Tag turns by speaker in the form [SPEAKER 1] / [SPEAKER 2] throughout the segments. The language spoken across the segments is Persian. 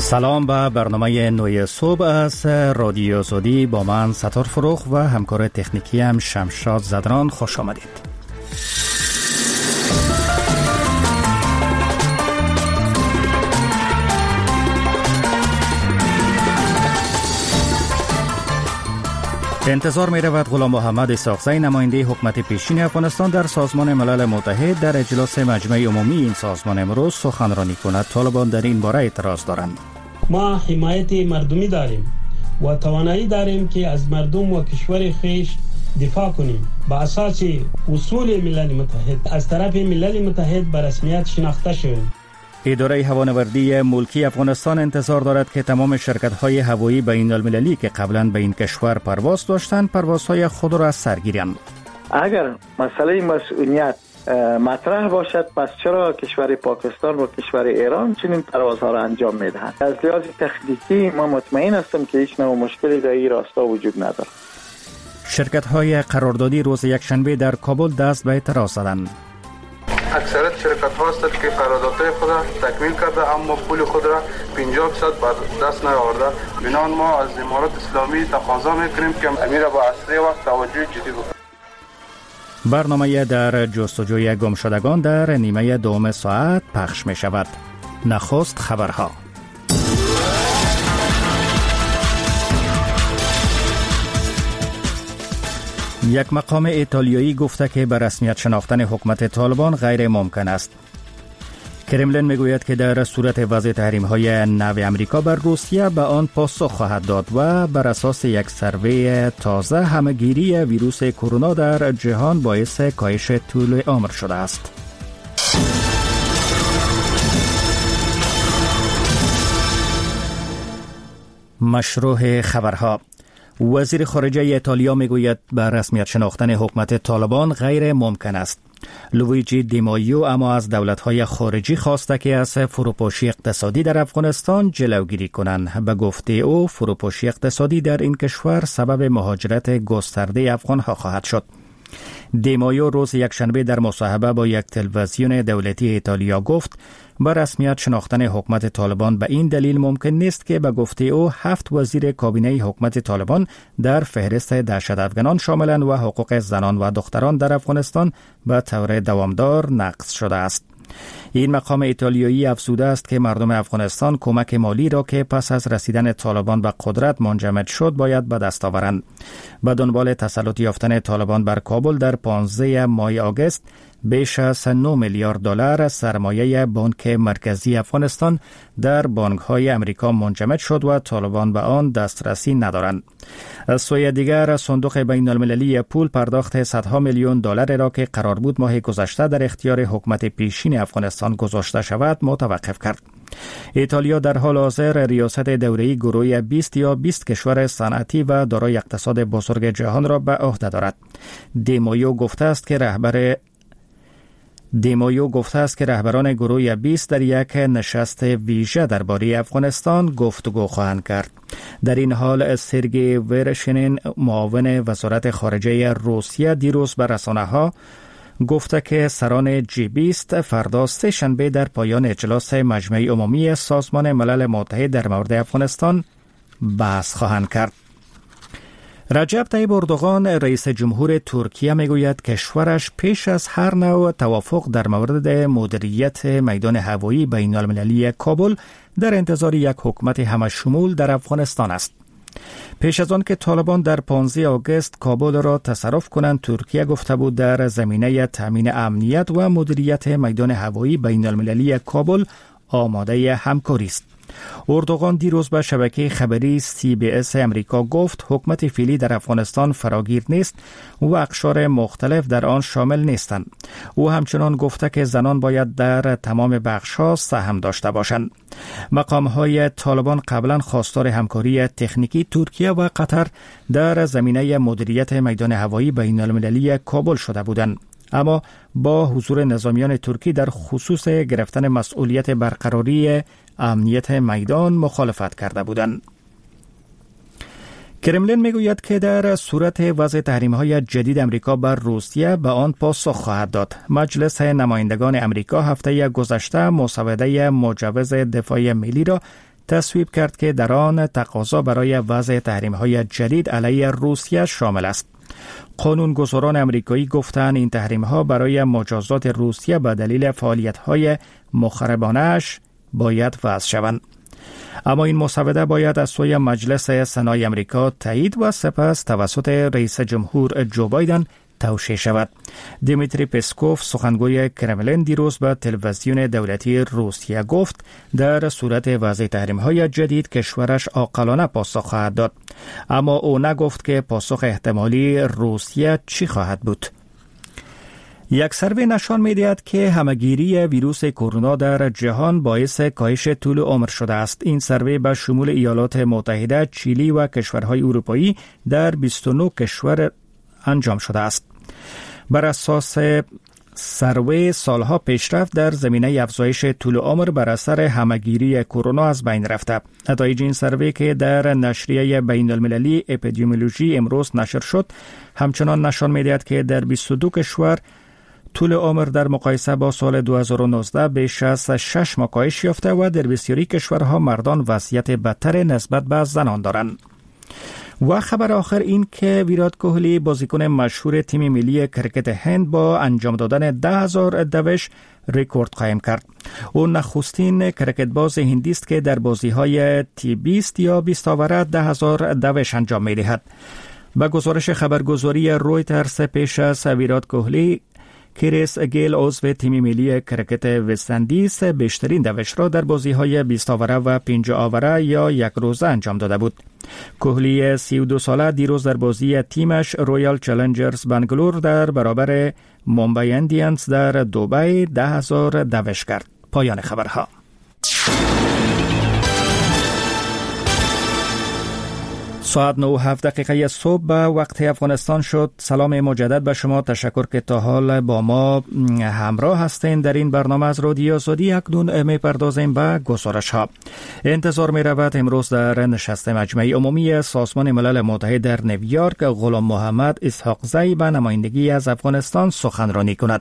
[SPEAKER 1] سلام به برنامه نوی صبح از رادیو زودی با من ستار فروخ و همکار تکنیکی هم شمشاد زدران. خوش آمدید. انتظار می رود غلام محمد اسحاقزی نماینده حکومت پیشین افغانستان در سازمان ملل متحد در اجلاس مجمع عمومی این سازمان امروز سخنرانی کند. طالبان در این باره اعتراض دارند.
[SPEAKER 2] ما حمایت مردمی داریم و توانایی داریم که از مردم و کشور خویش دفاع کنیم با اساس اصول ملل متحد از طرف ملل متحد به رسمیت شناخته شویم.
[SPEAKER 1] اداره هوانوردی ملکی افغانستان انتظار دارد که تمام شرکت‌های هوایی بین المللی که قبلا به این کشور پرواز داشتند پروازهای خود را از سر گیرند.
[SPEAKER 3] اگر مسئله مسئولیت مطرح باشد، پس چرا کشور پاکستان و کشور ایران چنین پروازها را انجام میدهند؟ از لحاظ تکنیکی ما مطمئن هستم که هیچ نوع مشکلی در این راستا وجود ندارد.
[SPEAKER 1] شرکت‌های قراردادی روز یکشنبه در کابل دست به اعتراض زدند.
[SPEAKER 4] اکثریت شرکت ها هستند که قراردادهای خود را تکمیل کرده اما پول خود را 50% به دست نیاورده. بنابراین ما از امارات اسلامی تقاضا میکنیم که امیر با اسرع وقت توجه جدی بکنه.
[SPEAKER 1] برنامه در جستجوی گمشدگان در نیمه دوم ساعت پخش می شود. نخست خبرها. یک مقام ایتالیایی گفته که به رسمیت شناختن حکومت طالبان غیر ممکن است. کرملین میگوید که در صورت وضع تحریم‌های نو امریکا بر روسیه به آن پاسخ خواهد داد و بر اساس یک سروی تازه همه‌گیری ویروس کرونا در جهان باعث کاهش طول عمر شده است. مشروع خبرها. وزیر خارجه ایتالیا میگوید به رسمیت شناختن حکومت طالبان غیر ممکن است. لویجی دیمایو اما از دولت‌های خارجی خواسته که از فروپاشی اقتصادی در افغانستان جلوگیری کنند. به گفته او فروپاشی اقتصادی در این کشور سبب مهاجرت گسترده افغان‌ها خواهد شد. دیمایو روز یکشنبه در مصاحبه با یک تلویزیون دولتی ایتالیا گفت با رسمیت شناختن حکومت طالبان به این دلیل ممکن نیست که به گفته او 7 وزیر کابینه حکومت طالبان در فهرست دهشت افغانان شاملند و حقوق زنان و دختران در افغانستان به طور دوامدار نقض شده است. این مقام ایتالیایی افزوده است که مردم افغانستان کمک مالی را که پس از رسیدن طالبان به قدرت منجمد شد باید به دست آورند. به دنبال تسلط یافتن طالبان بر کابل در 15 ماه آگوست بیش از 9 میلیارد دلار سرمایه بانک مرکزی افغانستان در بانک‌های امریکا منجمد شد و طالبان به آن دسترسی ندارند. از سوی دیگر صندوق بین المللی پول پرداخت صدها میلیون دلار را که قرار بود ماه گذشته در اختیار حکومت پیشین افغانستان گذاشته شود متوقف کرد. ایتالیا در حال حاضر ریاست دوره‌ای گروه 20 یا 20 کشور صنعتی و دارای اقتصاد بزرگ جهان را به عهده دارد. دیمایو گفته است که رهبران گروه 20 در یک نشست ویژه درباره افغانستان گفتگو خواهند کرد. در این حال سرگئی ورشنین معاون وزارت خارجه روسیه دیروز به رسانه‌ها گفته که سران G20 فردا سه شنبه در پایان اجلاس مجمع عمومی سازمان ملل متحد در مورد افغانستان بحث خواهند کرد. رجب طیب اردوغان رئیس جمهور ترکیه میگوید کشورش پیش از هر نوع توافق در مورد مدیریت میدان هوایی بین المللی کابل در انتظار یک حکومت همه‌شمول در افغانستان است. پیش از آن که طالبان در 15 آگوست کابل را تصرف کنند، ترکیه گفته بود در زمینه تامین امنیت و مدیریت میدان هوایی بین المللی کابل آماده همکاری است. اردوغان دیروز به شبکه خبری CBS امریکا گفت حکومت فعلی در افغانستان فراگیر نیست و اقشار مختلف در آن شامل نیستند. او همچنان گفته که زنان باید در تمام بخش‌ها سهم داشته باشند. مقام‌های طالبان قبلا خواستار همکاری تکنیکی ترکیه و قطر در زمینه مدیریت میدان هوایی بین المللی کابل شده بودند، اما با حضور نظامیان ترکی در خصوص گرفتن مسئولیت برقراری امنیت میدان مخالفت کرده بودند. کرملین میگوید که در صورت وضع تحریم‌های جدید امریکا بر روسیه به آن پاسخ خواهد داد. مجلس نمایندگان امریکا هفته گذشته مسوده مجوز دفاع ملی را تصویب کرد که در آن تقاضا برای وضع تحریم‌های جدید علیه روسیه شامل است. قانونگذاران امریکایی گفتند این تحریم‌ها برای مجازات روسیه به دلیل فعالیت‌های مخربانه‌اش باید وضع شوند. اما این مسوده باید از سوی مجلس سنای امریکا تایید و سپس توسط رئیس جمهور جو بایدن توشیح شود. دیمیتری پسکوف سخنگوی کرملین دیروز به تلویزیون دولتی روسیه گفت در صورت وضع تحریم‌های جدید کشورش عاقلانه پاسخ خواهد داد، اما او نگفت که پاسخ احتمالی روسیه چی خواهد بود. یک سروی نشان می‌دهد که همه‌گیری ویروس کرونا در جهان باعث کاهش طول عمر شده است. این سروی به شمول ایالات متحده، چیلی و کشورهای اروپایی در 29 کشور انجام شده است. بر اساس سروی سالها پیشرفت در زمینه افزایش طول عمر بر اثر همه‌گیری کرونا از بین رفته. نتایج این سروی که در نشریه بین المللی اپیدمیولوژی امروز نشر شد همچنان نشان می‌دهد که در 22 کشور طول عمر در مقایسه با سال 2019 بیش از 6 ماه کاهش یافته و در بسیاری کشورها مردان وضعیت بدتر نسبت به زنان دارند. و خبر آخر این که ویرات کوهلی بازیکن مشهور تیم ملی کرکت هند با انجام دادن 10,000 دوش رکورد قائم کرد. او نخستین کرکتباز هندی است که در بازی‌های تی20 یا 20 آوره 10,000 دوش انجام می‌دهد. با گزارش خبرگزاری رویترز پیش از ویرات کوهلی، کریس گیل عضو تیم ملی کرکت وست اندیز بیشترین دوش را در بازی‌های 20 آوره و 50 آوره یا یک روزه انجام داده بود. کوهلی 32 ساله دیروز در بازی تیمش رویال چالنجرز بنگلور در برابر ممبئی اندیانز در دبی 10,000 دوش کرد. پایان خبرها. ساعت 9:07 صبح به وقت افغانستان شد. سلام مجدد به شما. تشکر که تا حال با ما همراه هستین. در این برنامه از رادیو آزادی اکنون میپردازیم به گزارش ها. انتظار می رود امروز در نشست مجمع عمومی سازمان ملل متحد در نیویورک غلام محمد اسحاقزی به نمایندگی از افغانستان سخنرانی کند.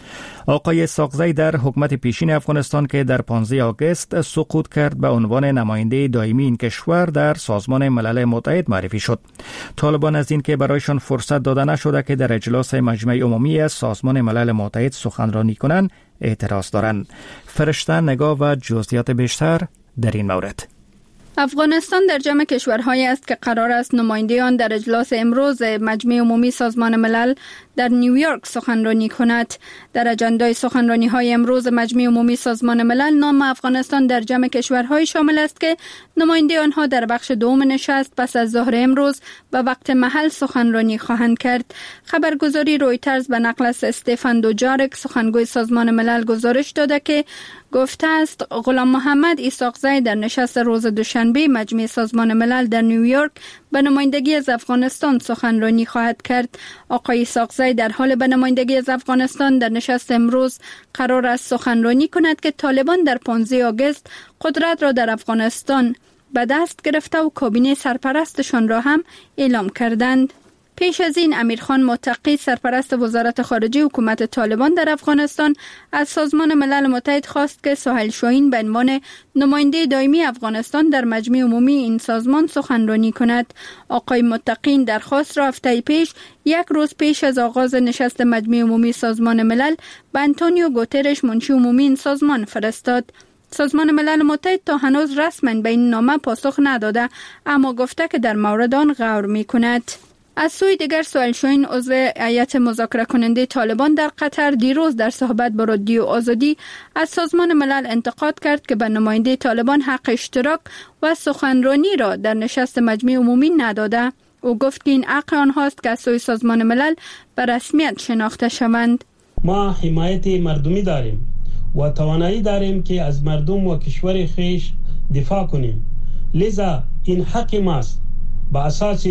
[SPEAKER 1] آقای اسحاقزی در حکومت پیشین افغانستان که در 15 آگوست سقوط کرد به عنوان نماینده دائمی این کشور در سازمان ملل متحد معرفی شد. طالبان از این که برایشان فرصت داده نشده که در اجلاس مجمع عمومی سازمان ملل متحد سخنرانی کنند اعتراض دارند. فرشته نگاه و جزئیات بیشتر در این مورد.
[SPEAKER 5] افغانستان در جمع کشورهایی است که قرار است نمایندگان در اجلاس امروز مجمع عمومی سازمان ملل در نیویورک سخنرانی کند. در اجندای سخنرانی‌های امروز مجمع عمومی سازمان ملل نام افغانستان در جمع کشورهای شامل است که نماینده آنها در بخش دوم نشست پس از ظهر امروز به وقت محل سخنرانی خواهند کرد. خبرگزاری رویترز به نقل از استفان دوجارک سخنگوی سازمان ملل گزارش داده که گفته است غلام محمد اسحاقزی در نشست روز دوشنبه مجمع سازمان ملل در نیویورک به نمایندگی از افغانستان سخنرانی خواهد کرد. آقای اسحاقزی در حال به نمایندگی از افغانستان در نشست امروز قرار است سخنرانی کند که طالبان در 15 آگوست قدرت را در افغانستان به دست گرفته و کابینه سرپرستشان را هم اعلام کردند. پیش از این امیرخان متقی سرپرست وزارت خارجه حکومت طالبان در افغانستان از سازمان ملل متحد خواست که سهیل شاهین به عنوان نماینده دائمی افغانستان در مجمع عمومی این سازمان سخنرانی کند. آقای متقی این درخواست را هفته پیش یک روز پیش از آغاز نشست مجمع عمومی سازمان ملل به آنتونیو گوترش منشی عمومی این سازمان فرستاد. سازمان ملل متحد تا هنوز رسما به این نامه پاسخ نداده، اما گفته که در مورد آن غور می‌کند. از سوی دیگر سهیل شاهین عضو هیئت مذاکره کننده طالبان در قطر دیروز در صحبت با رادیو آزادی از سازمان ملل انتقاد کرد که به نماینده طالبان حق اشتراک و سخنرانی را در نشست مجمع عمومی نداده. او گفت که این حق آنهاست که از سوی سازمان ملل به رسمیت شناخته شوند.
[SPEAKER 2] ما حمایت مردمی داریم و توانایی داریم که از مردم و کشور خویش دفاع کنیم، لذا این حق ماست با اساس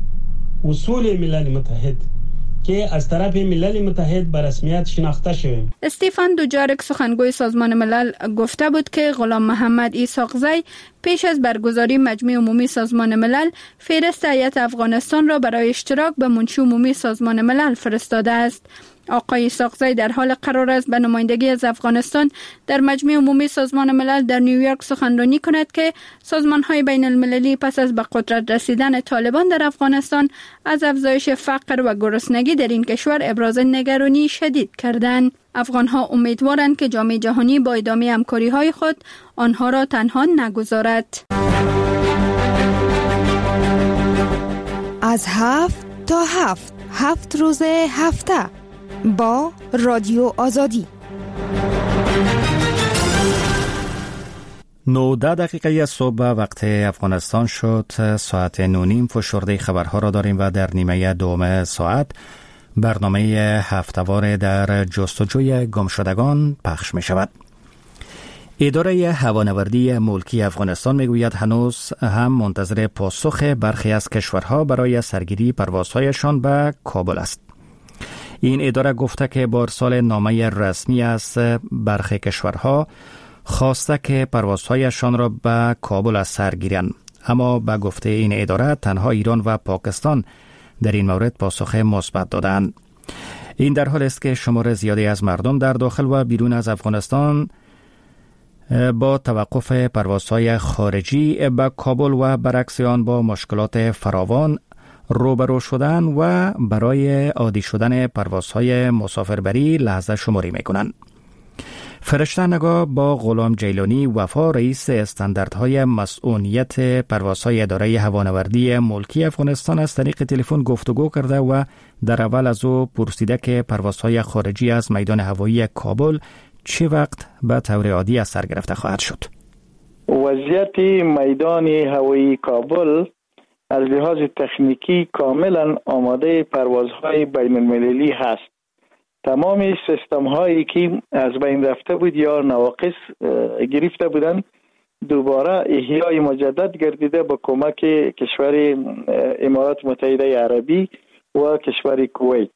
[SPEAKER 2] اصول ملل متحد که از طرف ملل متحد به رسمیت شناخته شویم.
[SPEAKER 5] استفان دوجارک سخنگوی سازمان ملل گفته بود که غلام محمد اسحاقزی پیش از برگزاری مجمع عمومی سازمان ملل فهرست هیئت افغانستان را برای اشتراک به منشی عمومی سازمان ملل فرستاده است. آقای ساقزی در حال قرار است به نمایندگی از افغانستان در مجمع عمومی سازمان ملل در نیویورک سخنرانی کند که سازمان‌های بین المللی پس از به قدرت رسیدن طالبان در افغانستان از افزایش فقر و گرسنگی در این کشور ابراز نگرانی شدید کردند. افغان‌ها امیدوارند که جامعه جهانی با ادامه همکاری‌های خود آنها را تنها نگذارد.
[SPEAKER 6] از 7 تا 7 روز هفته با رادیو آزادی.
[SPEAKER 1] 19 دقیقه صبح وقت افغانستان شد. ساعت 9:30 فشرده خبرها را داریم و در نیمه دوم ساعت برنامه هفته‌وار در جستجوی گمشدگان پخش می شود. اداره هوانوردی ملکی افغانستان میگوید هنوز هم منتظر پاسخ برخی از کشورها برای سرگیری پروازهایشان به کابل است. این اداره گفته که با ارسال نامه رسمی از برخی کشورها خواسته که پروازهایشان را به کابل از سر گیرند، اما به گفته این اداره تنها ایران و پاکستان در این مورد پاسخ مثبت دادند. این در حالی است که شمار زیادی از مردم در داخل و بیرون از افغانستان با توقف پروازهای خارجی به کابل و برعکس آن با مشکلات فراوان روبرو شدن و برای عادی شدن پروازهای مسافربری لحظه شماری میکنند. فرشته نگاه با غلام جیلانی وفا رئیس استانداردهای مسئولیت پروازهای اداره هوانوردی ملکی افغانستان از طریق تلفن گفتگو کرده و در اول از او پرسیده که پروازهای خارجی از میدان هوایی کابل چه وقت به طور عادی از سر گرفته خواهد شد؟
[SPEAKER 3] وضعیت میدان هوایی کابل از لحاظ تکنیکی کاملا آماده پروازهای بین المللی هست. تمام سیستم هایی که از بین رفته بود یا نواقص گرفته بودند دوباره احیای مجدد گردیده با کمک کشور امارات متحده عربی و کشور کویت.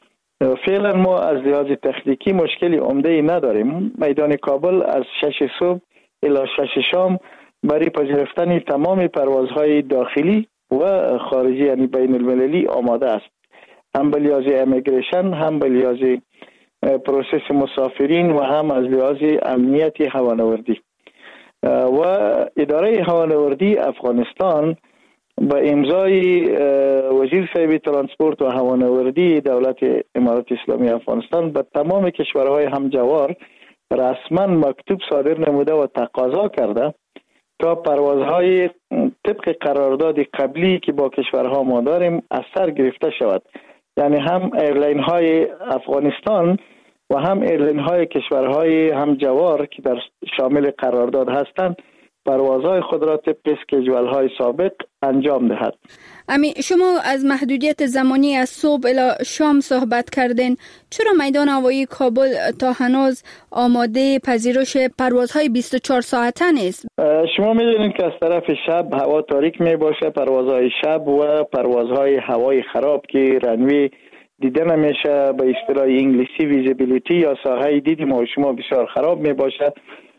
[SPEAKER 3] فعلا ما از لحاظ تکنیکی مشکلی عمده نداریم. میدان کابل از 6 صبح الی 6 شام برای پذیرفتن تمام پروازهای داخلی و خارجی یعنی بین المللی آماده است. هم به لحاظ امیگریشن، هم به لحاظ پروسس مسافرین و هم از لحاظ امنیت هوانوردی. و اداره هوانوردی افغانستان با امضای وزیر صاحب ترانسپورت و هوانوردی دولت امارات اسلامی افغانستان به تمام کشورهای همجوار رسما مکتوب صادر نموده و تقاضا کرده تا پروازهای طبق قرارداد قبلی که با کشورها ما داریم از سر گرفته شود. یعنی هم ایرلاین های افغانستان و هم ایرلاین های کشورهای همجوار که در شامل قرارداد هستند پروازهای خود را طبق اسکیجول های سابق انجام دهد.
[SPEAKER 5] شما از محدودیت زمانی از صبح الی شام صحبت کردین. چرا میدان هوایی کابل تا هنوز آماده پذیرش پروازهای 24 ساعته نیست؟
[SPEAKER 3] شما میدونید که از طرف شب هوا تاریک می باشه. پروازهای شب و پروازهای هوای خراب که رنوی دیده نمیشه، به اصطلاح انگلیسی ویزیبیلیتی یا ساحه دید ما و شما بسیار خراب می باشه.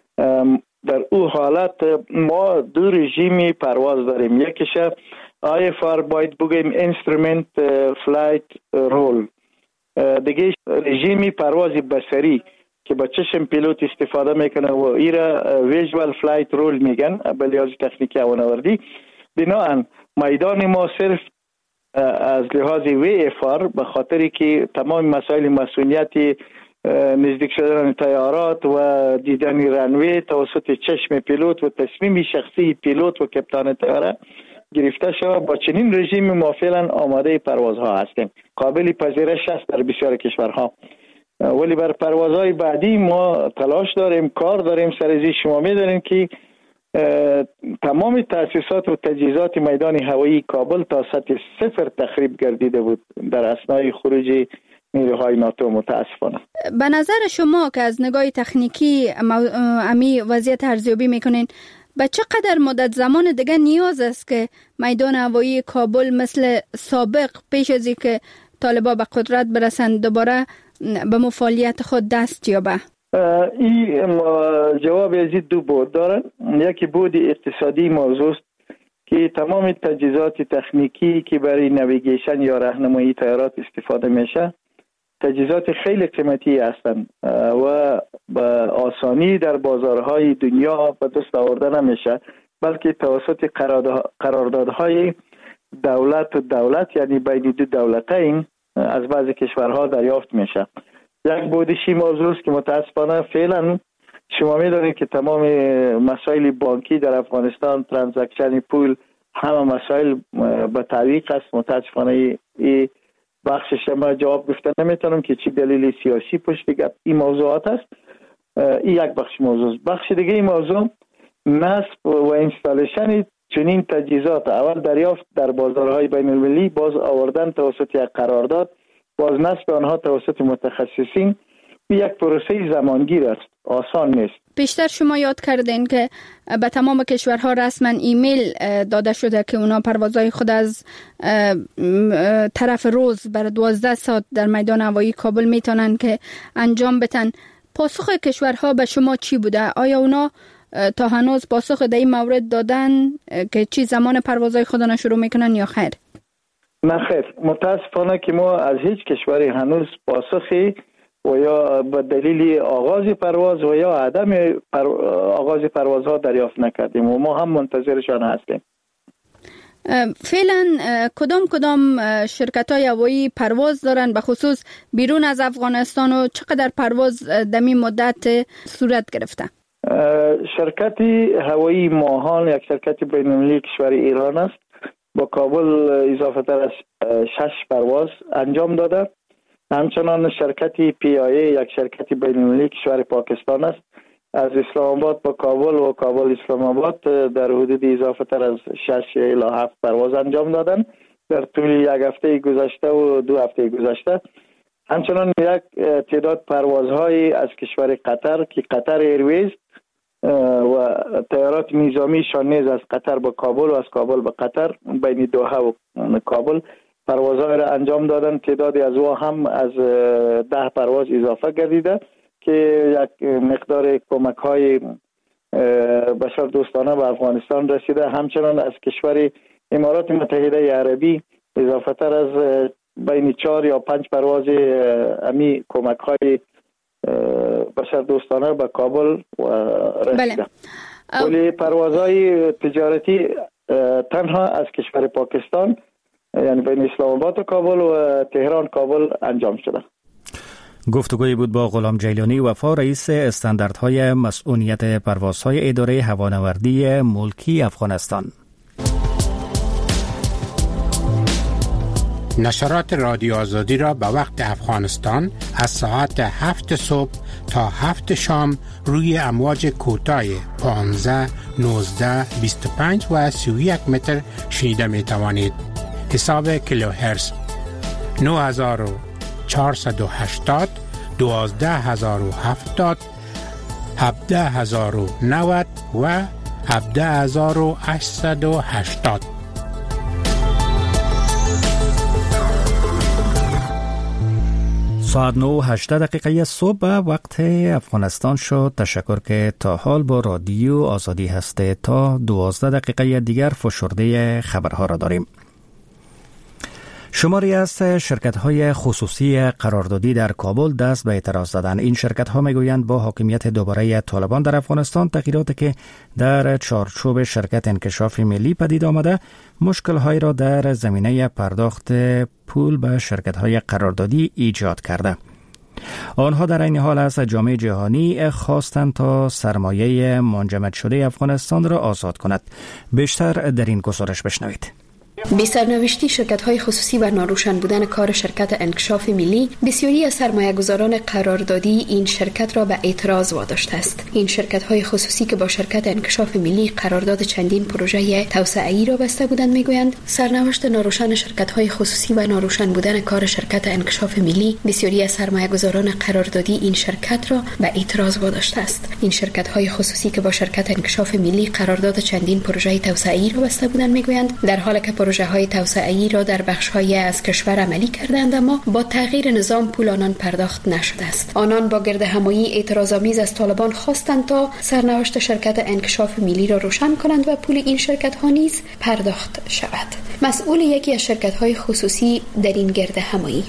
[SPEAKER 3] در او حالت ما دو رژیم پرواز داریم. یکیش IFR باید بگیم اینسترومنت فلایت رول، دیگه رژیم پرواز بصری که با چشم پیلوت استفاده میکنه و ایرا ویژوال فلایت رول میگن به لحاظ تکنیکی هوانوردی. بنابراین میدان ما صرف از لحاظ VFR به خاطری که تمام مسائل مسئولیتی نزدیک شدن طیارات و دیدن رنوی توسط چشم پیلوت و تصمیم شخصی پیلوت و کپتان طیاره گرفته شود. با چنین رژیم ما فعلا آماده پروازها هستیم، قابل پذیرش است در بسیار کشورها. ولی بر پروازهای بعدی ما تلاش داریم، کار داریم. سرزی شما می‌دانید که تمام تأسیسات و تجهیزات میدان هوایی کابل تا سطح صفر تخریب گردیده بود در اثنای خروج نیروهای ناتو. متاسفانه.
[SPEAKER 5] به نظر شما که از نگاه تکنیکی امی وضعیت ارزیابی میکنین، به چقدر مدت زمان دیگه نیاز است که میدان هوایی کابل مثل سابق پیش از اینکه طالبان به قدرت برسند دوباره به فعالیت خود دست یابه؟
[SPEAKER 3] این جواب از دو بود دارن. یکی بود اقتصادی موضوع است که تمام تجهیزات تکنیکی که برای نویگیشن یا راهنمایی طیارات استفاده میشه تجهیزات خیلی قیمتی هستند و به آسانی در بازارهای دنیا به دست آورده نمیشه، بلکه توسط قراردادهای دولت و دولت، یعنی بین دو دولتین، از بعضی کشورها دریافت میشه. یک بودشی موضوع است که متاسفانه فعلا شما می‌دانید که تمام مسائل بانکی در افغانستان، ترانزکشن پول، همه مسائل به تعویق است. متاسفانه این بخشش ما جواب گفتن نمیتونم که چی دلیل سیاسی پشت این موضوعات است. این یک بخش موضوع است. بخش دیگه این موضوع نصب و اینستالیشن چنین تجهیزات، اول دریافت در بازارهای بین المللی، باز آوردن توسط یک قرارداد، باز نصب آنها توسط متخصصین، یک پروسه زمانگیر است، آسان نیست.
[SPEAKER 5] بیشتر شما یاد کردین که به تمام کشورها رسما ایمیل داده شده که اونا پروازهای خود از طرف روز برای 12 ساعت در میدان هوایی کابل میتونن که انجام بدن. پاسخ کشورها به شما چی بوده؟ آیا اونا تا هنوز پاسخ در این مورد دادن که چی زمان پروازهای خودنا شروع میکنن یا خیر؟
[SPEAKER 3] نه خیر، متاسفانه که ما از هیچ کشوری هنوز پاسخی و یا به دلیل آغاز پرواز و یا عدم آغاز پروازها دریافت نکردیم و ما هم منتظرشان هستیم.
[SPEAKER 5] فعلا کدام شرکت‌های هوایی پرواز دارن به خصوص بیرون از افغانستان و چقدر پرواز در این مدت صورت گرفته؟
[SPEAKER 3] شرکت هوایی ماهان یک شرکت بین‌المللی کشور ایران است. با کابل اضافه تر از 6 پرواز انجام داده. همچنان شرکت PIA یک شرکت بین‌المللی کشور پاکستان است. از اسلام آباد با کابل و کابل اسلام آباد در حدود اضافه تر از 6 الی 7 پرواز انجام دادن در طول یک هفته گذشته و 2 هفته گذشته. همچنان یک تعداد پروازهای از کشور قطر که قطر ایرویز و طیارات نظامی شان نیز از قطر به کابل و از کابل به قطر بین دوحه و کابل پروازهای را انجام دادن. تعدادی از او هم از 10 پرواز اضافه گردیده که یک مقدار کمک‌های بشر دوستانه به افغانستان رسیده. همچنان از کشور امارات متحده عربی اضافه تر از بین 4 یا 5 پرواز امی کمک‌های بشر دوستانه به کابل رسیده. ولی پروازهای تجارتی تنها از کشور پاکستان، یعنی بین اسلام آباد و کابل و تهران کابل انجام شده.
[SPEAKER 1] گفتگویی بود با غلام جیلانی وفا، رئیس استانداردهای مسئولیت پروازهای اداره هوانوردی ملکی افغانستان.
[SPEAKER 7] نشرات رادیو آزادی را به وقت افغانستان از ساعت 7 صبح تا 7 شام روی امواج کوتاه 15, 19, 25 و 31 متر شنیده می توانید. حساب کیلوهرتز 9480, 12070, 17090 و 17880.
[SPEAKER 1] ساعت 9:18 صبح وقت افغانستان شد. تشکر که تا حال با رادیو آزادی هسته. تا 12 دیگر فشرده خبرها را داریم. شماری از شرکت‌های خصوصی قراردادی در کابل دست به اعتراض دادند. این شرکت‌ها میگویند با حاکمیت دوباره طالبان در افغانستان تغییراتی که در چارچوب شرکت انکشاف ملی پدید آمده مشکل‌هایی را در زمینه پرداخت پول به شرکت‌های قراردادی ایجاد کرده. آنها در این حال از جامعه جهانی خواستند تا سرمایه منجمد شده افغانستان را آزاد کند. بیشتر در این گزارش بشنوید.
[SPEAKER 8] بی سرنوشتی شرکت‌های خصوصی و ناروشن بودن کار شرکت انکشاف ملی بسیاری از سرمایه‌گذاران قراردادی این شرکت را به اعتراض واداشته است. این شرکت‌های خصوصی که با شرکت انکشاف ملی قرارداد چندین پروژه توسعه‌ای را بسته بودند میگویند سرنوشت ناروشن شرکت‌های خصوصی و ناروشن بودن کار شرکت انکشاف ملی بسیاری از سرمایه‌گذاران قراردادی این شرکت را به اعتراض واداشته است. این شرکت‌های خصوصی که با شرکت انکشاف ملی قرارداد چندین پروژه توسعه‌ای را بسته بودند میگویند در حالی که پروژه‌های توسعه‌ای را در بخش‌های از کشور عملی کردند اما با تغییر نظام پول آنان پرداخت نشده است. آنان با گردهمایی اعتراض‌آمیز از طالبان خواستند تا سرنوشت شرکت انکشاف ملی را روشن کنند و پول این شرکت‌ها نیز پرداخت شود. مسئول یکی از شرکت‌های خصوصی در این گردهمایی:
[SPEAKER 9] او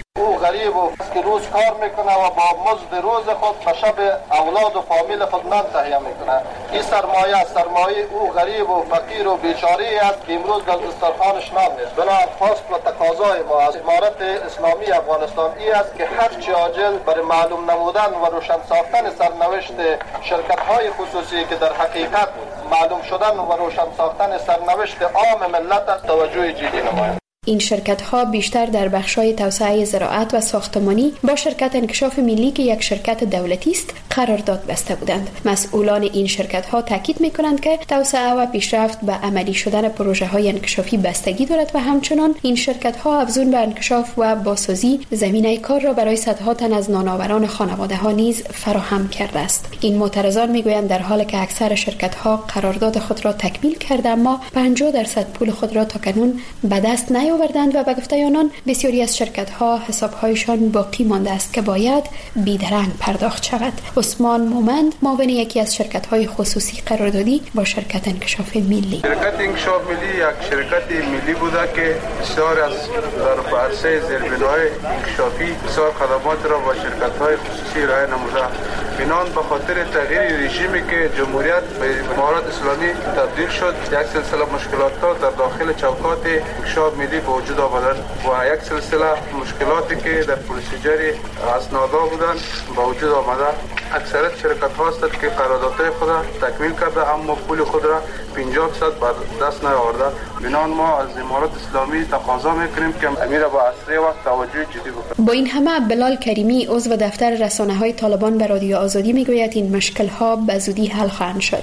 [SPEAKER 9] غریب و که روز کار میکنه و با مزد روز خود به شب اولاد و فامیل خود نان تهیه میکنه. این سرمایه او غریب و فقیر و بیچاره است که امروز در دسترخوانش نان نیست. بنابراین خواست و تقاضای ما از امارت اسلامی افغانستان این است که هر چه عاجل برای معلوم نمودن و روشن ساختن سرنوشت شرکت‌های خصوصی که در حقیقت معلوم شدن و روشن ساختن سرنوشت عام ملت توجه جدی نماید.
[SPEAKER 8] این شرکت‌ها بیشتر در بخش‌های توسعه زراعت و ساختمانی با شرکت انکشاف ملی که یک شرکت دولتی است قرارداد بسته بودند. مسئولان این شرکت‌ها تاکید می‌کنند که توسعه و پیشرفت به عملی شدن پروژه‌های انکشافی بستگی دارد و همچنان این شرکت‌ها افزون به انکشاف و بازسازی زمینه کار را برای صدها تن از نانآوران خانواده‌ها نیز فراهم کرده است. این معترضان می‌گویند در حالی که اکثر شرکت‌ها قرارداد خود را تکمیل کرده اما 50% پول خود را تاکنون به دست نیاوردند و به گفته آنان بسیاری از شرکت‌ها حساب‌هایشان باقی مانده است که باید بیدرنگ پرداخت شود. عثمان مومند معاون یکی از شرکت‌های خصوصی قراردادی با شرکت انکشاف ملی.
[SPEAKER 4] شرکت انکشاف ملی یک شرکت ملی بوده که بسیار از در عرصه زیربنای انکشافی بسیار خدمات را با شرکت‌های خصوصی ارائه نموده. بنان به خاطر تغییر رژیمی که جمهوریت به امارات اسلامی تبدیل شد، یک سلسله مشکلات در داخل چوکات انکشاف ملی به وجود آمدند و یک سلسله مشکلاتی که در پروسیجر اسنادا بودند به وجود آمده. اکثریت شرکت ها هستند که قراردادهای خود تکمیل کرده اما پول خود را 50% بر دست نیاورده. بنان ما از امارات اسلامی تقاضا میکنیم که امیر با اسرع وقت توجه جدی بکنه.
[SPEAKER 8] با این همه بلال کریمی عضو دفتر رسانه‌های طالبان به رادیو آزادی میگوید این مشکل‌ها به زودی حل خواهند شد.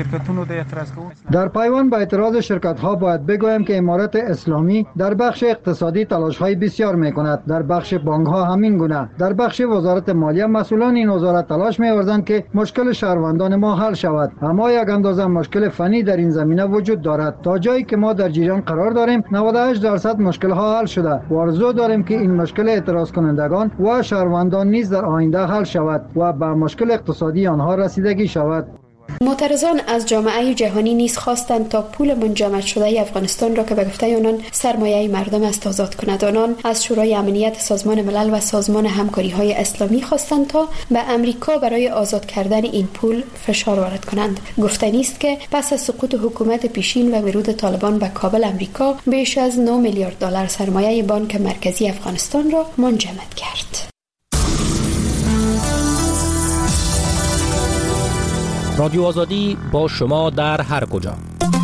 [SPEAKER 10] در پیوند به اعتراض شرکت‌ها باید بگویم که امارات اسلامی در بخش اقتصادی تلاش‌های بسیار می‌کند. در بخش بانک‌ها همین گونه. در بخش وزارت مالیه مسئولان این وزارت تلاش می‌ورزند که مشکل شهروندان ما حل شود. اما یک اندازه مشکل فنی در این زمینه وجود دارد. تا جایی که ما در جریان قرار داریم 98% مشکل‌ها حل شده. و آرزو داریم که این مشکل اعتراض کنندگان و شهروندان نیز در آینده حل شود و به مشکل اقتصادی آنها رسیدگی شود.
[SPEAKER 8] معترضان از جامعه جهانی نیز خواستند تا پول منجمد شده افغانستان را که به گفته آنان سرمایه مردم است آزاد کند. آنان از شورای امنیت سازمان ملل و سازمان همکاری‌های اسلامی خواستند تا به امریکا برای آزاد کردن این پول فشار وارد کنند. گفتنی است که پس از سقوط حکومت پیشین و ورود طالبان به کابل، امریکا بیش از 9 میلیارد دلار سرمایه بانک مرکزی افغانستان را منجمد کرد.
[SPEAKER 1] رادیو آزادی با شما در هر کجا.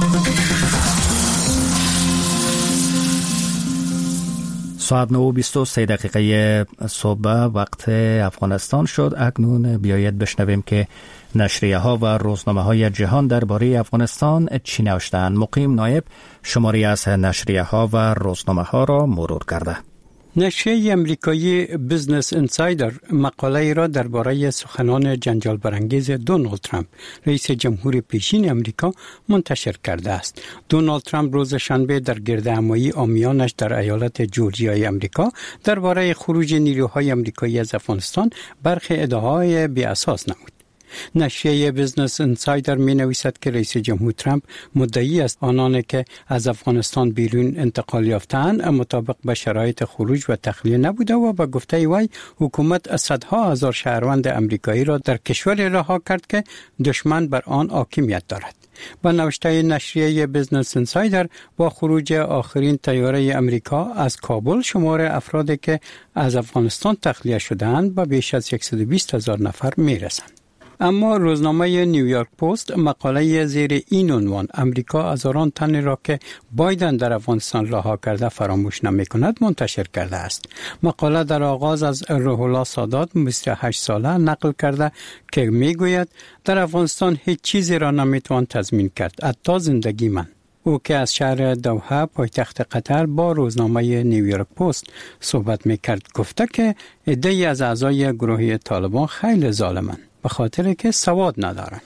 [SPEAKER 1] ساعت 9:23 دقیقه صبح وقت افغانستان شد. اکنون بیایید بشنویم که نشریه ها و روزنامه های جهان درباره افغانستان چی نوشتند. مقیم نایب شماری از نشریه ها و روزنامه ها را مرور کرده.
[SPEAKER 7] نشریه امریکایی بیزنس انسایدر مقاله را درباره سخنان جنجال برانگیز دونالد ترامپ رئیس جمهور پیشین امریکا منتشر کرده است. دونالد ترامپ روز شنبه در گردهمایی عامیانش در ایالت جورجیای امریکا درباره خروج نیروهای امریکایی از افغانستان برخی ادعاهای بی اساس نمود. نشریه بیزنس انسایدر می نویسد که رئیس جمهور ترامپ مدعی است آنانی که از افغانستان بیرون انتقال یافتند مطابق به شرایط خروج و تخلیه نبوده و به گفته وی حکومت صدها هزار شهروند امریکایی را در کشوری رها کرد که دشمن بر آن حاکمیت دارد. با نوشته نشریه بیزنس انسایدر با خروج آخرین طیاره امریکا از کابل شمار افرادی که از افغانستان تخلیه شدند به بیش از 120,000 نفر می رسند. اما روزنامه نیویورک پست مقاله زیر این عنوان امریکا هزاران تن را که بایدن در افغانستان رها کرده فراموش نمی کند منتشر کرده است. مقاله در آغاز از روح الله سادات 28 ساله نقل کرده که می گوید در افغانستان هیچ چیزی را نمی توان تضمین کرد حتی زندگی من. او که از شهر دوحه پایتخت قطر با روزنامه نیویورک پست صحبت می کرد گفته که عده‌ای از اعضای گروه طالبان خیلی ظالمند به خاطر که سواد ندارند.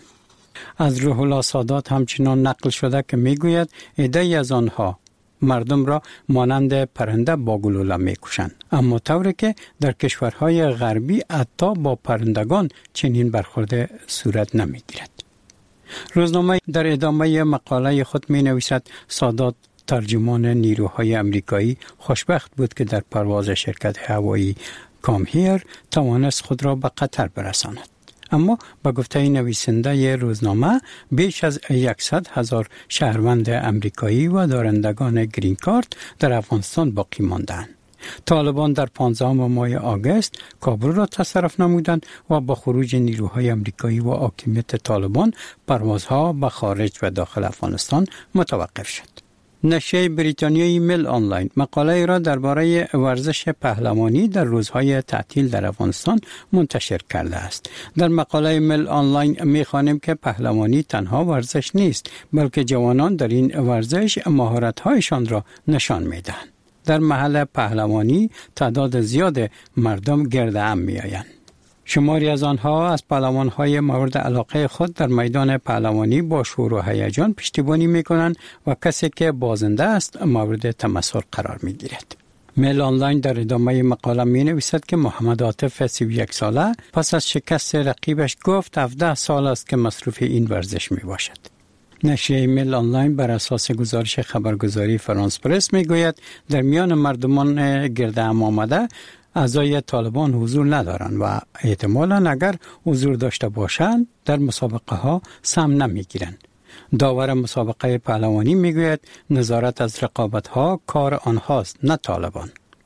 [SPEAKER 7] از روح الله سادات همچنان نقل شده که میگوید عده‌ای از آنها مردم را مانند پرنده با گلوله میکشند، اما طوری که در کشورهای غربی حتی با پرندگان چنین برخورد صورت نمیگیرد. روزنامه در ادامه مقاله خود می نویسد سادات
[SPEAKER 11] ترجمان نیروهای امریکایی خوشبخت بود که در پرواز شرکت هوایی کامهیر توانست خود را به قطر برساند. اما به گفته نویسنده روزنامه بیش از 100,000 شهروند امریکایی و دارندگان گرین کارت در افغانستان باقی ماندند. طالبان در 15 ماه آگوست کابل را تصرف نمودند و با خروج نیروهای امریکایی و حاکمیت طالبان پروازها به خارج و داخل افغانستان متوقف شد. نشریه بریتانیایی میل آنلاین مقاله را درباره ورزش پهلوانی در روزهای تعطیل در افغانستان منتشر کرده است. در مقاله میل آنلاین می‌خوانیم که پهلوانی تنها ورزش نیست، بلکه جوانان در این ورزش مهارت‌هایشان را نشان می‌دهند. در محل پهلوانی تعداد زیاد مردم گرد هم می‌آیند. شماری از آنها از پهلوان‌های مورد علاقه خود در میدان پهلوانی با شور و هیجان پشتیبانی می‌کنند و کسی که بازنده است مورد تمسخر قرار می‌گیرد. میل آنلاین در ادامه مقاله می‌نویسد که محمد عاطف 31 ساله پس از شکست رقیبش گفت 17 سال است که مصروف این ورزش میباشد. نشریه میل آنلاین بر اساس گزارش خبرگزاری فرانس پرس میگوید در میان مردمان گرد هم آمده اعضای طالبان حضور ندارند و احتمالاً اگر حضور داشته باشند در مسابقه ها سهم نمیگیرند. داور مسابقه پهلوانی میگوید نظارت از رقابت ها کار آنهاست، نه طالبان.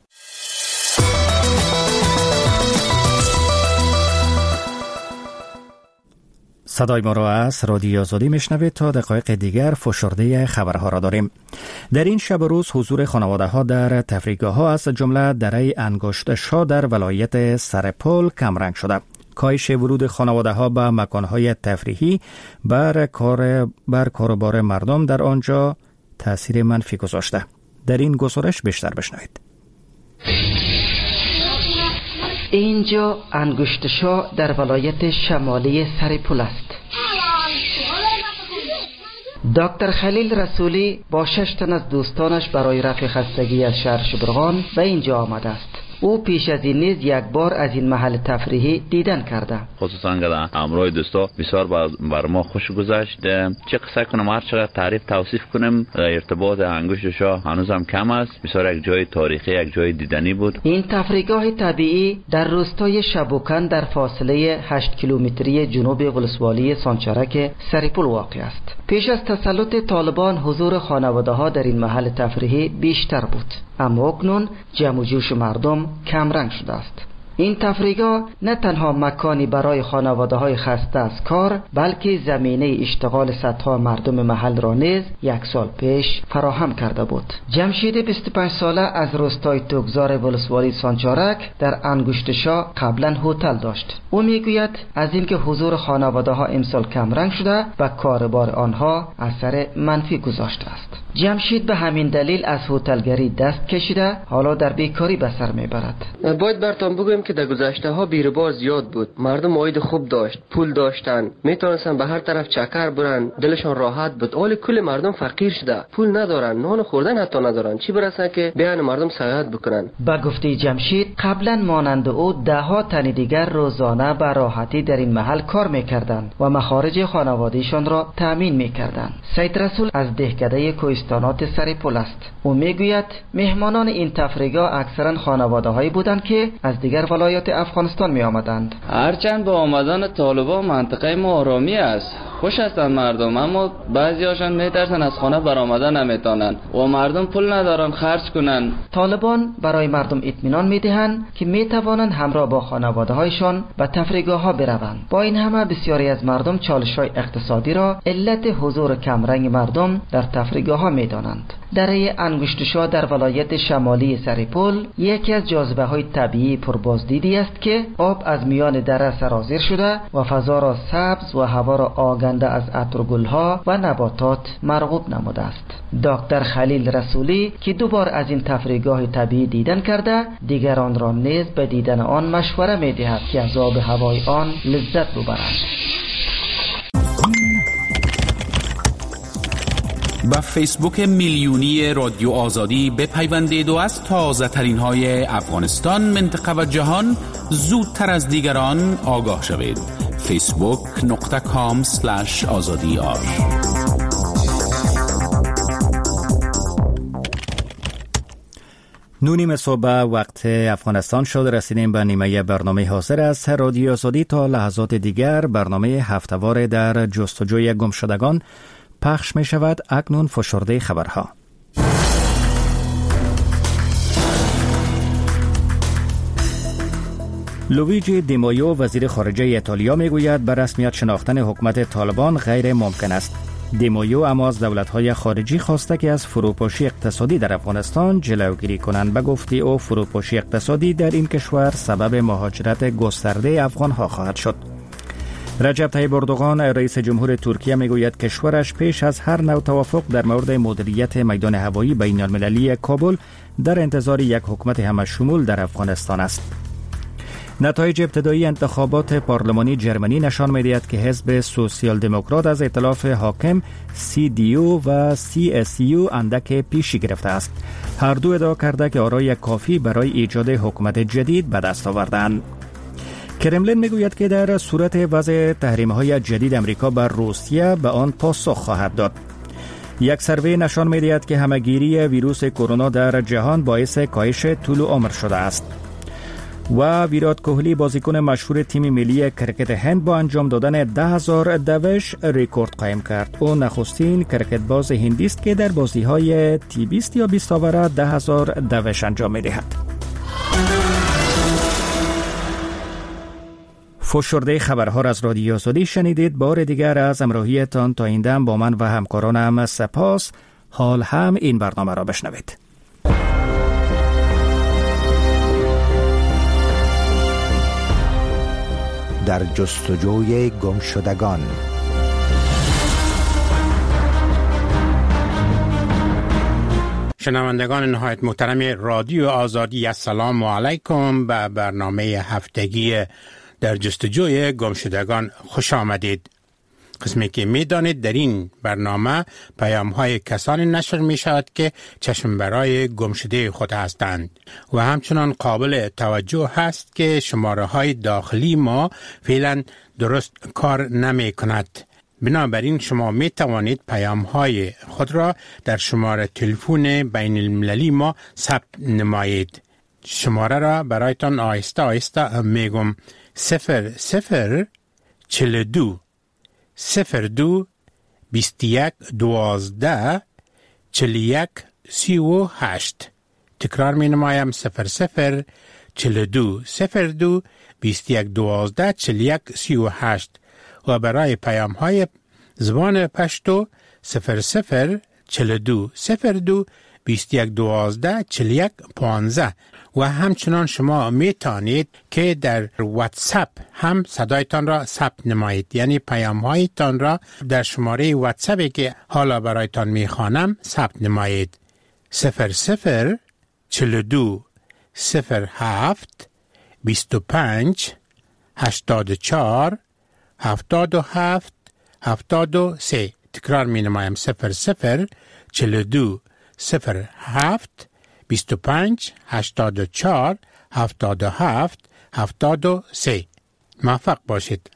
[SPEAKER 1] صدای ما را از رادیو آزادی میشنوید. تا دقایق دیگر فشرده خبرها را داریم. در این شب و روز حضور خانواده ها در تفریحگاه ها از جمله دره انگشت شا در ولایت سرپل کمرنگ شده. کاهش ورود خانواده ها به مکانهای تفریحی بر کاروبار مردم در آنجا تأثیر منفی گذاشته. در این گزارش بیشتر بشنوید.
[SPEAKER 12] اینجا انگشت شا در ولایت شمالی سرپل است. دکتر خلیل رسولی با 6 تن از دوستانش برای رفع خستگی از شهر شبرغان به اینجا آمده است. او پیش از این نیز یک بار از این محل تفریحی دیدن کرده.
[SPEAKER 13] خصوصا که امروز دوستا بسیار بر ما خوش گذشت. چه قصه کنم، هر چقدر تعریف توصیف کنم ارتباط انگشت شاه هنوزم کم است. بسیار یک جای تاریخی، یک جای دیدنی بود.
[SPEAKER 12] این تفریحگاه طبیعی در روستای شبوکن در فاصله 8 کیلومتری جنوب ولسوالی سانچارک سرپل واقع است. پیش از تسلط طالبان حضور خانواده ها در این محل تفریحی بیشتر بود، اما اکنون جمع و جوش مردم کم رنگ شده است. این تفریحگاه نه تنها مکانی برای خانواده های خسته از کار، بلکه زمینه اشتغال صدها مردم محل را نیز 1 سال پیش فراهم کرده بود. جمشید 25 ساله از روستای توگزار ولسوالی سانچارک در انگشت شا قبلا هتل داشت. او میگوید از اینکه حضور خانواده ها امسال کم رنگ شده و کاربار آنها اثر منفی گذاشته است. جمشید به همین دلیل از هتلگری دست کشیده، حالا در بیکاری به سر میبرد.
[SPEAKER 14] باید براتون بگویم که در گذشته ها بیروبار زیاد بود. مردم عاید خوب داشت، پول داشتن، میتونستن به هر طرف چکر برن، دلشان راحت بود. حال کل مردم فقیر شده، پول ندارن، نان خوردن حتی ندارن، چی برسه که بیان مردم سیاحت بکنن.
[SPEAKER 12] با گفته جمشید قبلا مانند او 10 تن دیگر روزانه به راحتی در این محل کار میکردند و مخارج خانوادهشان را تامین میکردند. سید رسول از دهکده کوهستانات سرپل است. او میگوید مهمانان این تفریحگاه اکثرا خانواده‌هایی بودند که از دیگر ولایات افغانستان می آمدند.
[SPEAKER 15] هرچند با آمدن طالبان منطقه ما آرامی است، خوش هستند مردم، اما بعضی هاشان میترسن از خانه برآمدن نمیتونن و مردم پول ندارن خرج کنن.
[SPEAKER 12] طالبان برای مردم اطمینان میدهند که میتوانند همراه با خانواده هایشان به تفریحگاه ها بروند. با این همه بسیاری از مردم چالش های اقتصادی را علت حضور کمرنگ مردم در تفریحگاه ها میدانند. دره انگشت شا در ولایت شمالی سرپل یکی از جاذبه های طبیعی پربازدیدی است که آب از میان دره سرازیر شده و فضا را سبز و هوا را آگنده از عطر گلها و نباتات مرغوب نموده است. دکتر خلیل رسولی که 2 بار از این تفریحگاه طبیعی دیدن کرده، دیگران را نیز به دیدن آن مشوره می‌دهد که از آب هوای آن لذت ببرند.
[SPEAKER 16] با فیسبوک میلیونی رادیو آزادی بپیوندید و از تازه ترین های افغانستان، منطقه و جهان زودتر از دیگران آگاه شوید. facebook.com/azadi
[SPEAKER 1] 9 صبح وقت افغانستان شد. رسیدیم به نیمه برنامه حاضر از رادیو آزادی. تا لحظات دیگر برنامه هفته‌وار در جستجوی گمشدگان پخش می شود. اکنون فشرده خبرها. لویجی دیمایو وزیر خارجه ایتالیا می گوید به رسمیت شناختن حکومت طالبان غیر ممکن است. دیمایو اما از دولت‌های خارجی خواسته که از فروپاشی اقتصادی در افغانستان جلوگیری کنند. به گفته او فروپاشی اقتصادی در این کشور سبب مهاجرت گسترده افغان‌ها خواهد شد. رجب طیب اردوغان رئیس جمهور ترکیه میگوید کشورش پیش از هر نوع توافق در مورد مدیریت میدان هوایی بین المللی کابل در انتظار یک حکومت همشمول در افغانستان است. نتایج ابتدایی انتخابات پارلمانی جرمنی نشان می‌دهد که حزب سوسیال دموکرات از ائتلاف حاکم CDU و CSU اندک پیشی گرفته است. هر دو ادعا کرده که آرای کافی برای ایجاد حکومت جدید به دست آوردند. کرملین میگوید که در صورت وضع تحریم‌های جدید امریکا بر روسیه به آن پاسخ خواهد داد. یک سروی نشان می‌دهد که همه‌گیری ویروس کرونا در جهان باعث کاهش طول عمر شده است. و ویرات کوهلی بازیکن مشهور تیم ملی کرکت هند با انجام دادن 10,000 دوش رکورد قائم کرد. او نخستین کرکت باز هندی است که در بازی‌های تی20 یا 20 آوره 10,000 دوش انجام می‌دهد. فشرده خبرها را از رادیو آزادی شنیدید. بار دیگر از همراهیتان تا این دم با من و همکارانم سپاس. حال هم این برنامه را بشنوید.
[SPEAKER 17] در جستجوی گمشدگان.
[SPEAKER 7] شنوندگان نهایت محترم رادیو آزادی، السلام علیکم. به برنامه هفتگی در جستجوی گمشدگان خوش آمدید. قسمی که می دانید در این برنامه پیام های کسانی نشر می شود که چشم برای گمشده خود هستند و همچنان قابل توجه هست که شماره های داخلی ما فعلا درست کار نمی کند. بنابراین شما می توانید پیام های خود را در شماره تلفن بین المللی ما ثبت نمایید. شماره را برایتان آهسته آهسته می گم. 0042 02 21 12 41 38. تکرار می نمایم. 0042 02 21 12 41 38. و برای پیام های زبان پشتو 0042 02 21 12 41 15. و همچنان شما می توانید که در واتساپ هم صدایتان را ثبت نمایید، یعنی پیام هایتان را در شماره واتساپی که حالا برایتان می خوانم ثبت نمایید. 0042 07 25 84 77 73. تکرار می نمایم. 0042 07 25 84 77 73. موفق باشید.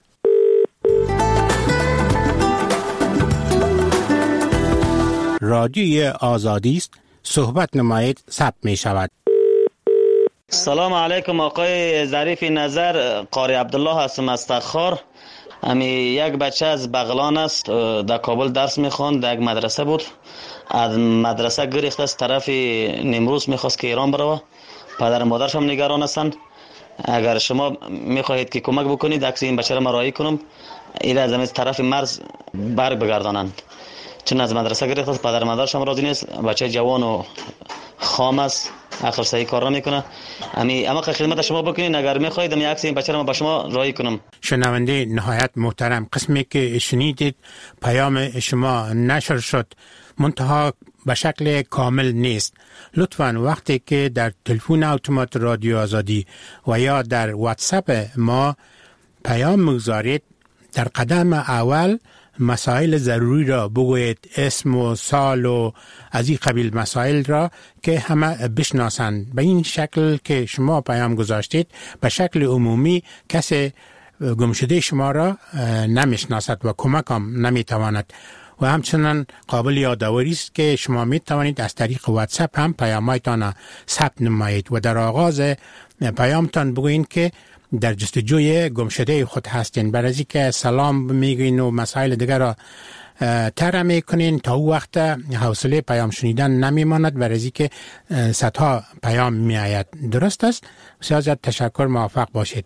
[SPEAKER 7] رادیوی آزادی است. صحبت نمایید ثبت می شود.
[SPEAKER 18] سلام علیکم آقای ظریف نظر. قاری عبدالله هستم از تخار. یک بچه از بغلان است، در کابل درس میخواند، در یک مدرسه بود. از مدرسه گریخت، از طرف نیمروز میخواست که ایران بروه. پدر مادرش هم نگران هستند. اگر شما میخواهید که کمک بکنید عکس این بچه را من راهی کنم، ایره از طرف مرز بر بگردانند، چون از مدرسه گریخت است. پدر مادرش هم راضی نیست. بچه جوان و خام است، آخر صحیح کار نمیکنه. اما خدمت شما بکنید اگر میخواهید این عکس این بچه را با شما راهی کنم.
[SPEAKER 7] شنونده نهایت محترم، قسمی که شنیدید پیام شما نشر شد، منتها به شکل کامل نیست. لطفاً وقتی که در تلفن اتومات رادیو آزادی و یا در واتساپ ما پیام میگذارید، در قدم اول مسائل ضروری را بگویید، اسم و سال و از این قبیل مسائل را که همه بشناسند. به این شکل که شما پیام گذاشتید به شکل عمومی کسی گمشده شما را نمیشناسد و کمک هم نمیتواند. و همچنان قابل یادآوری است که شما می توانید از طریق واتساپ هم پیام‌هایتان ثبت نمایید و در آغاز پیامتان بگویید که در جستجوی گمشده خود هستین. برای از اینکه سلام میگین و مسائل دیگر را تر میکنین تا او وقت حوصله پیام شنیدن نمیماند، برای از اینکه صدها پیام میآید. درست است؟ بسیار زیاد تشکر، موفق باشید.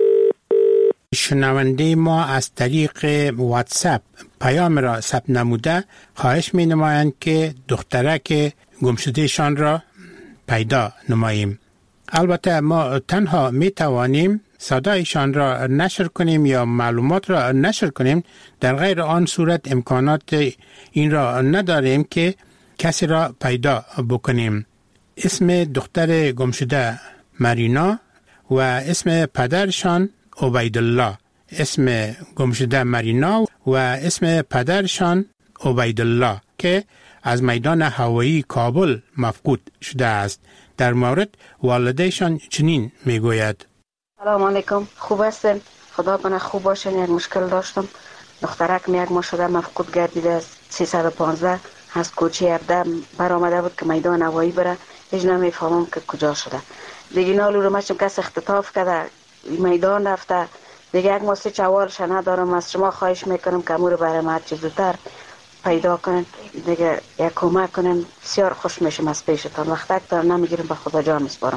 [SPEAKER 7] شنونده ما از طریق واتساپ پیام را ثبت نموده خواهش می نمایند که دخترک گمشدهشان را پیدا نماییم. البته ما تنها می توانیم صدایشان را نشر کنیم یا معلومات را نشر کنیم، در غیر آن صورت امکانات این را نداریم که کسی را پیدا بکنیم. اسم دختر گمشده مارینا و اسم پدرشان عبیدالله. اسم گمشده مارینا و اسم پدرشان عبیدالله که از میدان هوایی کابل مفقود شده است. در مورد والدهشان چنین میگوید:
[SPEAKER 19] سلام علیکم، خوب هستین؟ خدا کنه خوب باشین. یک مشکل داشتم، دخترکم یک ماه شده مفقود گردیده است. 315 از کوچه 17 برآمده بود که میدان هوایی بره، هیچ نمیفهمم که کجا شده. دیگه نالو رو مشم کس اختطاف کرده میدان رفته. دیگه یک ماه چوالش ندارم. از شما خواهش میکنم که امور برای ما چه زودتر پیدا کنن، دیگه یک کمک کنن. بسیار خوش میشم از پیشتان. وقت دار نمیگیرم، به خدا جان میسپارم.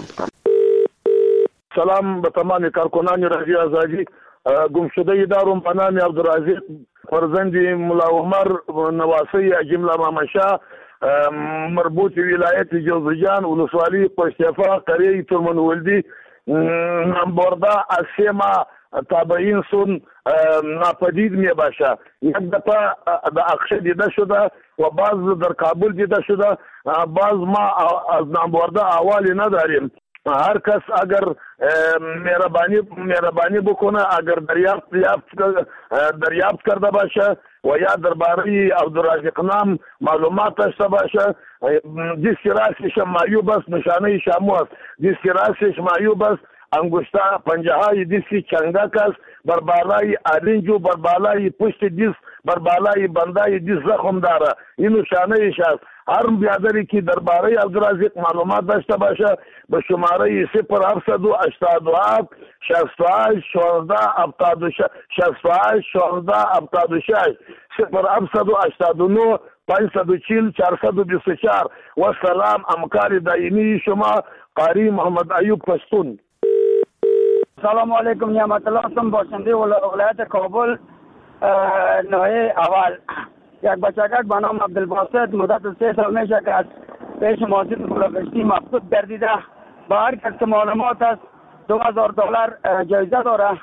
[SPEAKER 20] سلام به تمام کارکنان رادیو آزادی. گمشده دارم به نام عبدالرزاق فرزند ملا عمر نواسی جمله مامشا، مربوط ولایت جوزجان، ولسوالی پشتیفا، قریه ترمنولدی. نامبرده از سیما تابعین سون ناپدید می باشه. یک دفعه در اقشه دیده شده و بعض در کابل دیده شده. بعض ما از نامبرده احوالی نداریم. هر کس اگر مهربانی بکنه، اگر دریافت کرده باشه و یا درباره عبدالرزاق نام معلومات داشته باشه، دیسک راستش معیوب است، نشانه شامو است. دیسک راستش معیوب است، انگشته پنجه های دیسک چنگک است، بر بالای آلنجو، بر بالای پشت دیس، بر بالای بندای دیس زخم داره. این نشانه است. هر بیادری که درباره عبدالرزاق معلومات داشته باشه به شماره 0787 68 16 68 16 76 0789 540 424. و سلام، همکار دائمی شما قاری محمد ایوب پشتون.
[SPEAKER 21] سلام علیکم، نعمت الله هستم، باشنده ولایت کابل ناحیه اول. یک بچگک به نام عبدالباسط مدت 3 سال میشه که از پیش ماسید بلوکشتی مفقود گردیده. با هر کس که معلومات است $2000 جایزه داره.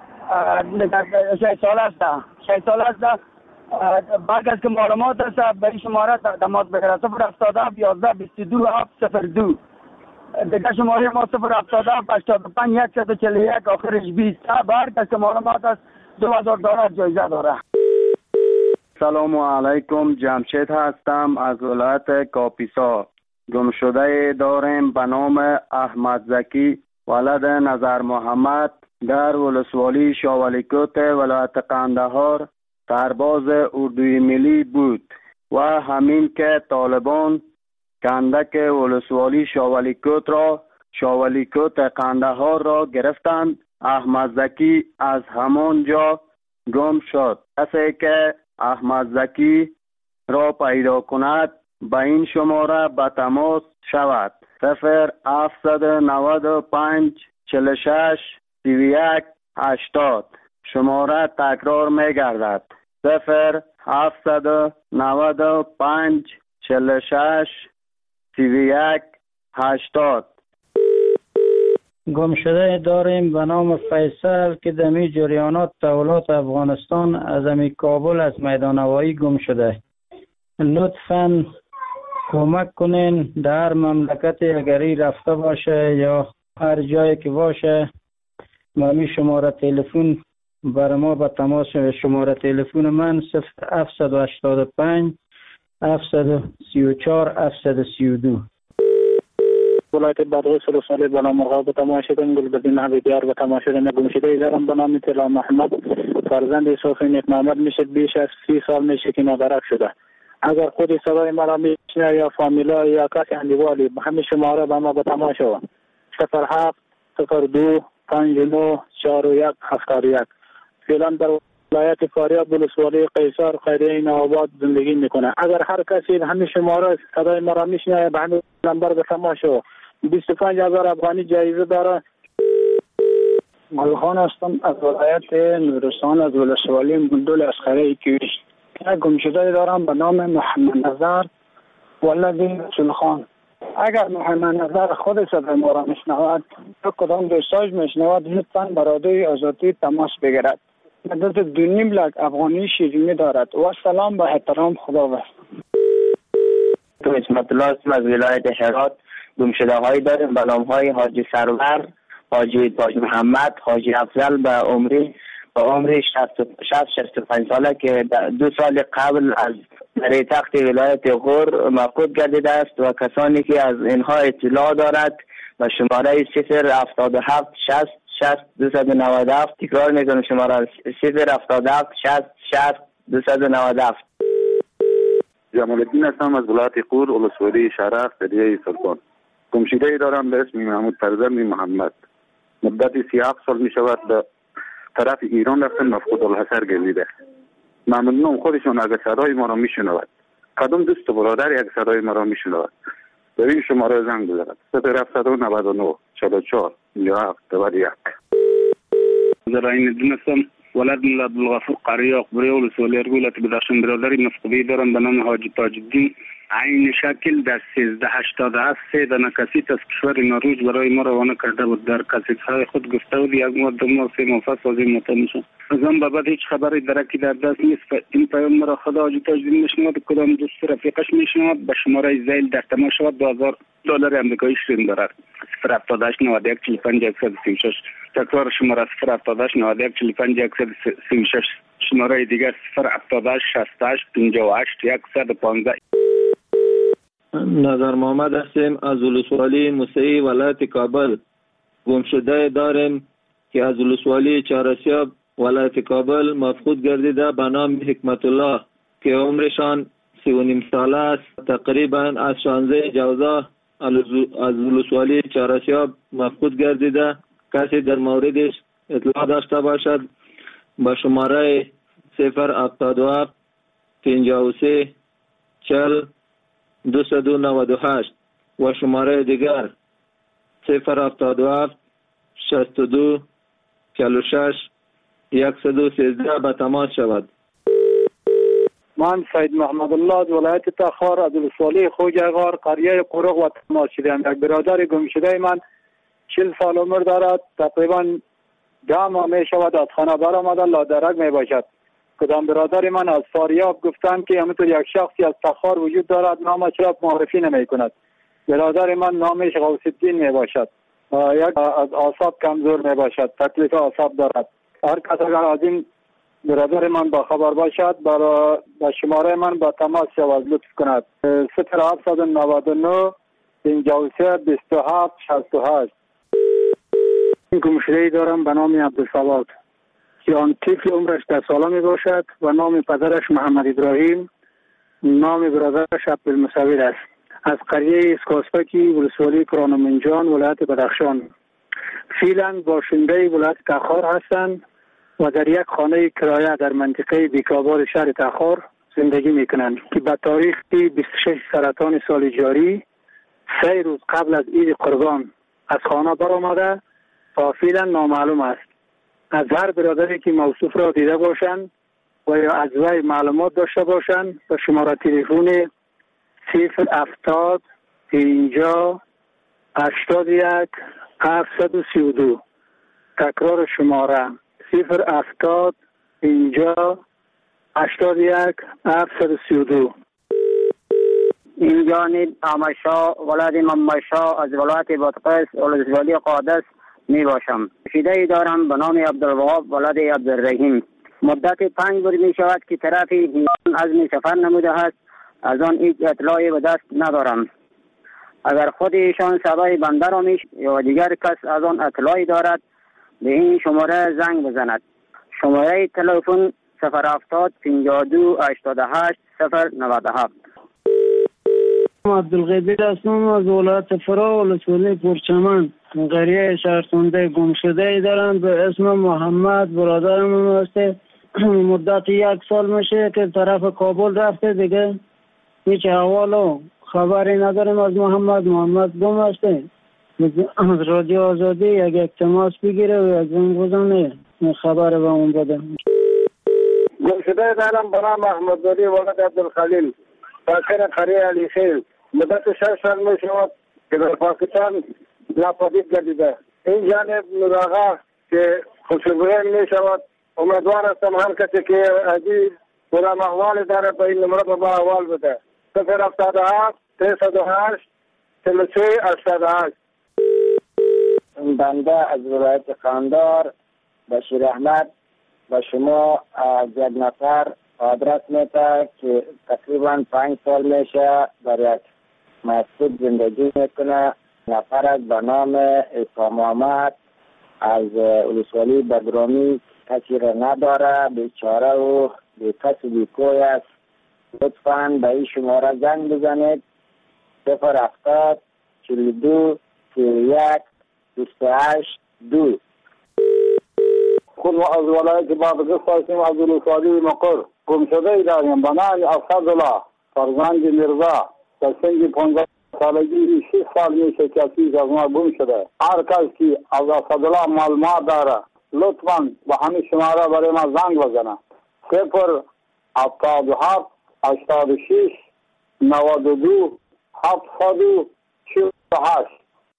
[SPEAKER 21] 6 سال است. با کس که معلومات است به شماره تماس بگیره. 077 11 22 702. دیگه شماره ما 077 85 141 آخرش 20. با هر کس که معلومات است $2000 جایزه داره.
[SPEAKER 22] سلام علیکم، جمشید هستم از ولایت کاپیسا. گمشده داریم به نام احمد زکی ولد نظر محمد در ولسوالی شاولیکوت ولایت قندهار سرباز اردوی ملی بود و همین که طالبان کندک ولسوالی شاولیکوت قندهار را گرفتند، احمد زکی از همان جا گم شد. کسی که احمد زکی را پیدا کند به این شماره به تماس شود: 0795 46 31 80. شماره تکرار می گردد: 0795 46 31 80.
[SPEAKER 23] گمشده داریم به نام فیصل که دمی جریانات تحولات افغانستان از امی کابل از میدان هوایی گم شده. لطفاً کمک کنین. در مملکت اگری رفته باشه یا هر جایی که باشه ما شماره تلفن برای ما به تماس. شماره تلفن من 0785 734 732.
[SPEAKER 24] ولایت بادغیس ولسوالی بنا مرغاب به تماشیدن گلبدین حبیبیار به تماشیدن گمشده دارم به نام طلا محمد فرزند صافی نیک محمد میشه بیش از 30 سال میشه که نادرک شده. اگر خود صدای مرا میشنه یا فامیلا یا کسی اندیوالی به همین شماره به ما به تماس شود 07 02 59 41 71. فعلا در ولایت فاریاب ولسوالی قیصر خیریه نوآباد زندگی میکنه. اگر هر کسی همین شماره صدای مرا میشنه به همین نمبر به تماس شود. 25,000 افغانی جایزه داره.
[SPEAKER 23] ملخان هستم از ولایت نورستان از ولسوالی مندول اسخره کیویش. یک گمشده دارم به نام محمد نظر ولدی رسول خان. اگر محمد نظر خود صدای ما را میشنود یا کدام دوستاش میشنود لطفاً برادوی آزادی تماس بگیرد. مدت 2.5 لک افغانی شیرینی دارد و سلام به احترام خداوند.
[SPEAKER 2] تو اسمت الله هستم از ولایت هرات. گمشده هایی داریم به نام های حاجی سرور، حاجی تاج محمد، حاجی افضل به عمر 65 ساله که 2 سال قبل از در تخت ولایت غور مفقود گردیده است و کسانی که از اینها اطلاع دارد و شماره 077 60 60 297 تکرار میکنم شماره 077 60 60 297.
[SPEAKER 3] جمال الدین هستم از ولایت غور ولسوالی شرف دریای سلطان. گمشده ای دارم به اسم محمود فرزند محمد. مدت 37 سال می شود به طرف ایران رفتن مفقود الحصر گردیده. ممنونم خودشون اگر صدای ما را می شنود. کدام دوست و برادر یک صدای ما را می شنود به این شماره زنگ بزند 0799 44 57 91.
[SPEAKER 24] زراین دونستم ولد ملا عبدالغفور قریه اقبری ولسوالی ارگولت بدخشان برادری مفقودی دارم به نام حاجی تاج الدین. عین شکل در 1387 3 دانه کسیت از کشور نروژ برای ما روانه کرده بود. در کسیت‌های خود گفته بود یک ماه 2 ماه 3 ماه پس از این مطمئن میشم. از آن بعد هیچ خبری درکی در دست نیست. این پیام مرا خدا حاجی تاج الدین میشنود کدام دوست رفیقش میشنود به شماره زیل در تماس شود. $2000 آمریکایی شیرین دارد. 078 91 45 136. تکرار شماره 078 91 45 136. شماره دیگر 078 68 58 115.
[SPEAKER 5] نظر محمد هستیم از ولسوالی موسعی ولایت کابل. گمشده داریم که از ولسوالی چهارسیاب ولایت کابل مفقود گردیده به نام حکمت الله که عمرشان 3.5 ساله است. تقریبا از 16 جوزا از ولسوالی چهارسیاب مفقود گردیده. کسی در موردش اطلاع داشته باشد با شماره 077 53 40 298 و شماره دیگر 077 62 46 113 به تماس شود.
[SPEAKER 24] من سید محمد الله از ولایت تخار از ولسوالی خوجغار قریه قرق و تماس شدم. یک برادر گمشده من 40 سال عمر دارد. تقریبا 10 ماه می شود از خانه برآمده لادرک می باشد. کدام برادر من از فاریاب گفتند که همینطور یک شخصی از تخار وجود دارد نامش را معرفی نمی کند. برادر من نامش غوث الدین می باشد. یک از اعصاب کمزور می باشد. تکلیف اعصاب دارد. هر کس اگر از این برادر من با خبر باشد با شماره من با تماس شود لطف کند. 0799 53 27 68. این گمشده‌ای دارم به نام عبدالصواد که آن طفل عمرش 10 ساله می باشد و نام پدرش محمد ابراهیم، نام برادرش عبدالمصور است. از قریه اسکاسپکی ولسوالی کرانمنجان ولایت بدخشان. فعلا باشنده ولایت تخار هستند و در یک خانه کرایه در منطقه بیکاباد شهر تخار زندگی می کنند که به تاریخ 26 سرطان سال جاری 3 روز قبل از عید قربان از خانه برآمده تا فعلا نامعلوم است. از هر برادری که موصوف را دیده باشند و یا از وی معلومات داشته باشند به شماره تلفن 070 50 81 732. تکرار شماره 070 50 81 732.
[SPEAKER 6] این جانب آمشا ولد ممشا از ولایت بادغیس ولسوالی قادس می باشم. شیده دارم به نام عبدالوهاب ولد عبدالرحیم. مدت 5 روز می شود که طرف ایران عزم سفر نموده است. از آن هیچ اطلاعی به دست ندارم. اگر خود ایشان صدای بنده را یا دیگر کس از آن اطلاعی دارد به این شماره زنگ بزند. شماره تلفن 070 52 88 097.
[SPEAKER 23] عبدالقدیر هستم از ولایت فرا ولسوالی پرچمن. قریه شهرسنده گمشده دارم به اسم محمد. برادرم هسته. مدت 1 سال میشه که طرف کابل رفته دیگه. هیچ احوال و خبری نداریم از محمد گم هسته. از رادیو آزادی یک التماس بگیره و یک زنگ بزنه خبر به اون بده.
[SPEAKER 24] گمشده دارم به نام احمدزاده ولد عبدالخلیل، ساکن قریه علی خیل. مدت 6 سال می شود که در پاکستان ناپدید گردیده. این جانب نوراغا که خوشبویی می شود. امیدوار هستم هر کسی که عزیز کدام احوال داره به این نمره به احوال بده. 077 308 33 88.
[SPEAKER 2] بنده از ولایت قندار بشیر احمد و شما از یک نفر آدرس میده که تقریبا 5 سال میشه در یک مسجد زندگی میکنه. نفر از به نام عیسی محمد از ولسوالی بدرامی، کسی را نداره، بیچاره و بی کس و بی کوی است. لطفاً به این شماره زنگ بزنید 070 42 31 28 2.
[SPEAKER 24] خود از ولایت بادغیس هستیم از ولسوالی مقر. گمشده داریم به نام اسدالله فرزند میرزا در سن 15 سالگی 6 سال میشه که از ما گم شده. هر کس که از اسدالله معلومات داره لطفاً به همین شماره برای ما زنگ بزنه. 077 86 92 748.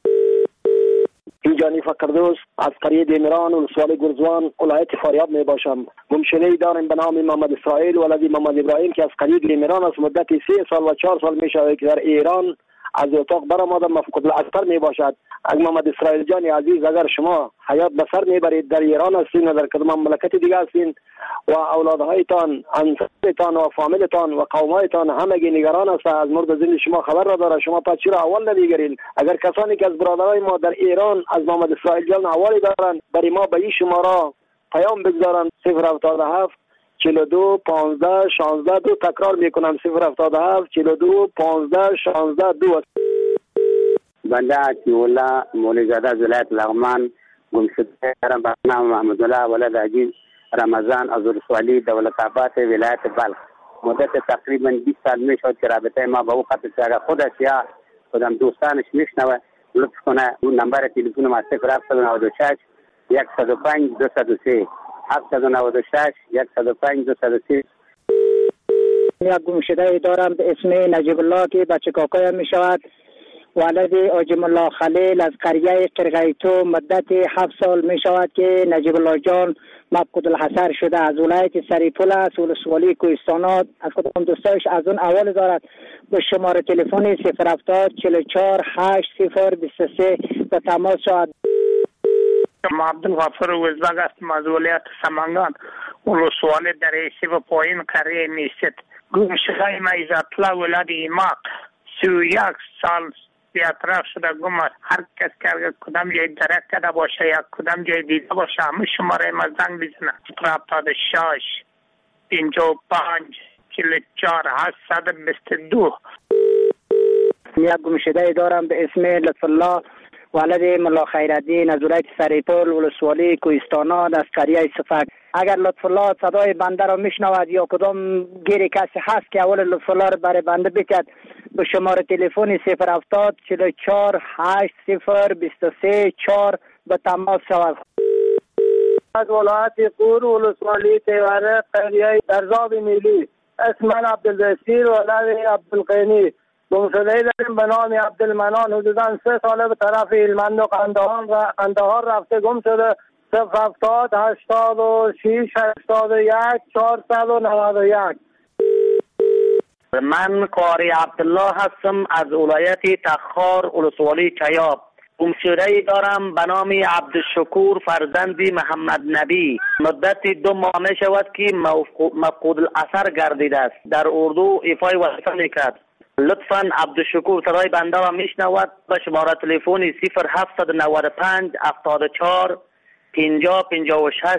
[SPEAKER 4] اینجانی فقردوس از قریه دیمران ولسوالی گرزوان ولایت فاریاب می باشم. گمشده داریم به نام محمد اسرائیل ولد محمد ابراهیم که از قریه دیمران از مدت 3 سال و 4 سال می شود که در ایران از اتاق برآمده مفقود الاثر می باشد. از محمد اسرائیل جان عزیز اگر شما حیات به سر میبرید در ایران هستین و در کدام مملکت دیگه هستین و اولادهایتان، انصارتان و فامیلتان و قومایتان همگی نگران است از مرد زنده شما خبر را داره، شما پس چرا اول نمیگیرین؟ اگر کسانی که از برادرای ما در ایران از محمد اسرائیل جان اوالی دارن برای ما به این شماره پیام بگذارن. 077 42 15 16 2. تکرار میکنم 077 42 15 16 2.
[SPEAKER 2] بنده عطی‌الله مولیزاده از ولایت لغمان گمشده دارم به نام محمدالله ولد عجیز رمضان از ولسوالی دولت‌آباد ولایت بلخ. مدت تقریبا 20 سال میشد که رابطه ما با او قطع شده. خودش یا خودم دوستانش میشنوه لطف کنه اون نمبر تلفن ما 0796 105 203 796 105 203.
[SPEAKER 23] یک گمشده دارم به اسم نجیب الله که بچه کاکایم می شود. ولد آجم الله خلیل از قریه قرقیتو مدت 7 سال می شود که نجیب الله جان مفقود الحصر شده. از ولایت سریپول است ولسوالی کوهستانات. از کدام دوستایش از اون اول دارد به شماره تلفن 070 44 80 23 به تماس شود.
[SPEAKER 8] عبدالغفور وزبگ هستم از ولایت سمنگان ولسوالی در ایسی و پایین قریه میست. گمشده ما عزت‌الله ولد ایماق 31 سال بی‌اطراف شده گم است. هر کس که کدام جای درک کرده باشه یا کدام جای دیده باشه همه شماره ما زنگ بزنه. 76 55 44 822.
[SPEAKER 23] یک گمشده دارم به اسم لطف الله ولد ملا خیرالدین از ولایت سریپول ولسوالی کوهستانات از قریه صفک. اگر لطف الله صدای بنده را میشنود یا کدام گیری کسی هست که اول لطف الله را برای بنده بکد به شماره تلفن 070 44 80 23 4 به تماس شود.
[SPEAKER 24] از ولایت قور ولسوالی تیوره قریه درزاب میلی. اسم من عبدالبصیر ولد عبدالقینی. گمشده داریم به نام عبدالمنان. حدوداً 3 ساله به طرف هلمند و قندهار رفته گم شده. 070 86 81 491.
[SPEAKER 9] من قاری عبدالله هستم از ولایت تخار ولسوالی چیاب. گمشده دارم به نام عبدالشکور فرزند محمد نبی. مدت 2 ماه می شود که مفقود الاثر گردیده است. در اردو ایفای وظیفه میکرد. لطفاً عبدالشکور صدای بنده را میشنود به شماره تلفن 0795 74 50 56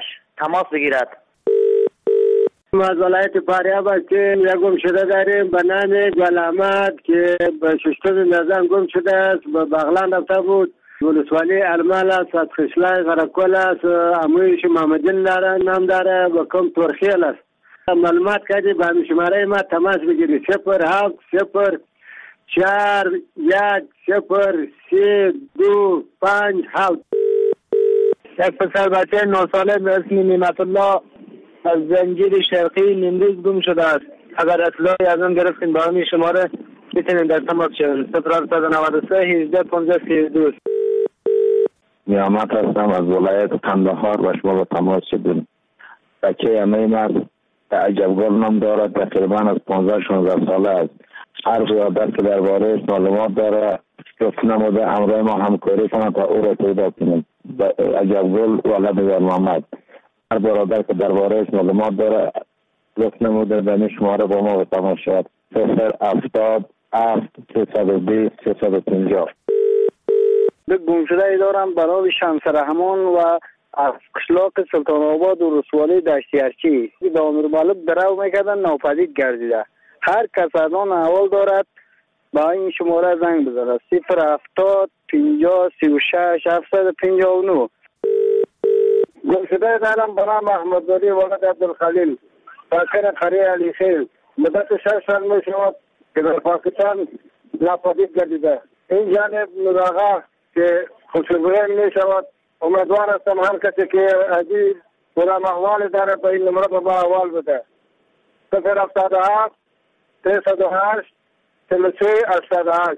[SPEAKER 9] تماس بگیرد.
[SPEAKER 24] ما از ولایت فاریاب هستیم. یک گم شده داریم به نام گل احمد که به ششتم نظام گم شده است. به بغلان رفته بود. ولسوالی المال است، از خشلای غرقل است، امویش محمدین داره، نام داره، به کم ترخیل است. معلومات کردی به شماره ما تماس بگیری 07 0 4 1 0 3 2 5 7. یک پسر بچه 9 ساله به اسم نعمت الله از زنجیر شرقی نیمروز گم شده است. اگر اطلاعی از آن گرفتین با همین شماره میتونین در تماس شوین. 0793 18 15 32.
[SPEAKER 3] نیامت هستم از ولایت قندهار و شما به تماس شدیم. بچه همه مرد عجبگل نام دارد، تقریبا از 15-16 ساله است. هر قیادت که درباره معلومات داره لطف نموده همراه ما همکاری کنند تا او را پیدا کنیم. عجبگل ولد محمد. هر برادر که درباره معلومات داره لطف نموده به شماره با ما به تماس شد. 070 320 350.
[SPEAKER 24] گم شده ای دارم برای شمس رحمان و از قشلاق سلطان آباد و رسوالی دشتی ارچی به امیر مالک درو میکردن ناپدید گردیده. هر کس از آن احوال دارد با این شماره زنگ بزنه 070 50 36 759. گم شده دارم به نام احمدزاده ولد عبدالخلیل ساکن قریه علی خیل. مدت 6 سال می شود که در پاکستان ناپدید گردیده. این جانب نوراغا که خوشبوین می شود. امیدوار هستم هر کسی که عزیز کدام احوال داره به این نمره با احوال بده. 077 308 33 88.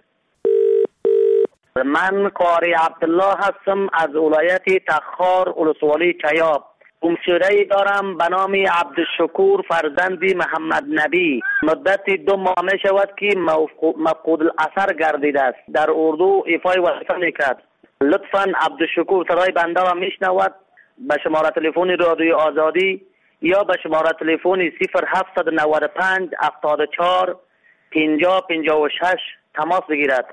[SPEAKER 9] من قاری عبدالله هستم از ولایت تخار ولسوالی چیاب. گمشده‌ای دارم به نام عبدالشکور فرزند محمد نبی. مدت 2 ماه می شود که مفقود الاثر گردیده است. در اردو ایفای وظیفه میکرد. لطفاً عبدالشکور صدای بنده را میشنود به شماره تلفن رادیوی آزادی یا به شماره تلفن 0795 74 50 56 تماس بگیرد.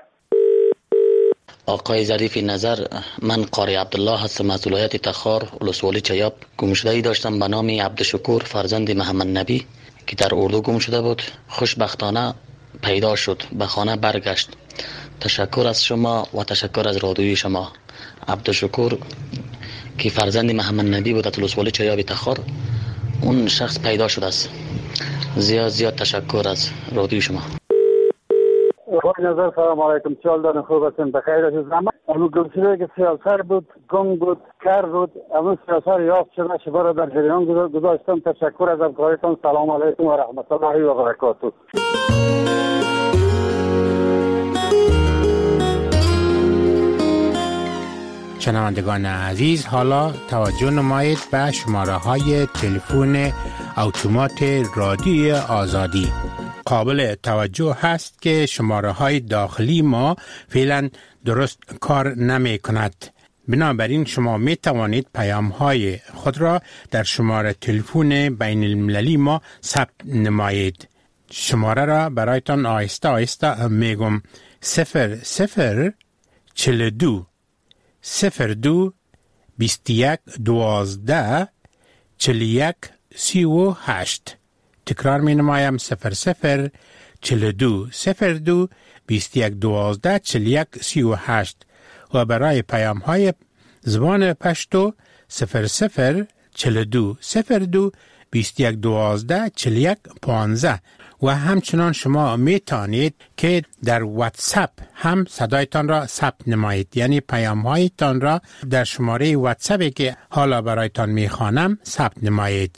[SPEAKER 18] آقای ظریف نظر، من قاری عبدالله هستم از ولایت تخار ولسوالی چیاب. گمشده‌ای داشتم به نام عبدالشکور فرزند محمد نبی که در اردو گم شده بود. خوشبختانه پیدا شد، به خانه برگشت. تشکر از شما و تشکر از رادیوی شما. عبدالشکور که فرزند محمد نبی بود از ولسوالی چیاب تخار، اون شخص پیدا شده است. زیاد تشکر از رادیوی شما.
[SPEAKER 24] آقای نظر سلام علیکم. چال دارن خوب هستین؟ بخیر هستید؟ اما گمشده که سیاسر بود، گم بود، کر بود، اما سیاسر یافت شده شبا در جریان گذاشتم. تشکر از همکاریتان. سلام علیکم و رحمت الله و برکاته.
[SPEAKER 7] شنوندگان عزیز، حالا توجه نمایید به شماره های تلفن اتومات رادیوی آزادی. قابل توجه هست که شماره های داخلی ما فعلا درست کار نمی کند. بنابراین شما می توانید پیام های خود را در شماره تلفن بین المللی ما ثبت نمایید. شماره را برایتان آهسته میگم. 0042 02 21 12 41 38. تکرار می نمایم 0042 02 21 12 41 38 و برای پیام های زبان پشتو 0042 02 21 12 41 15. و همچنان شما می توانید که در واتساپ هم صدایتان را ثبت نمایید، یعنی پیام هایتان را در شماره واتساپی که حالا برایتان می خوانم ثبت نمایید.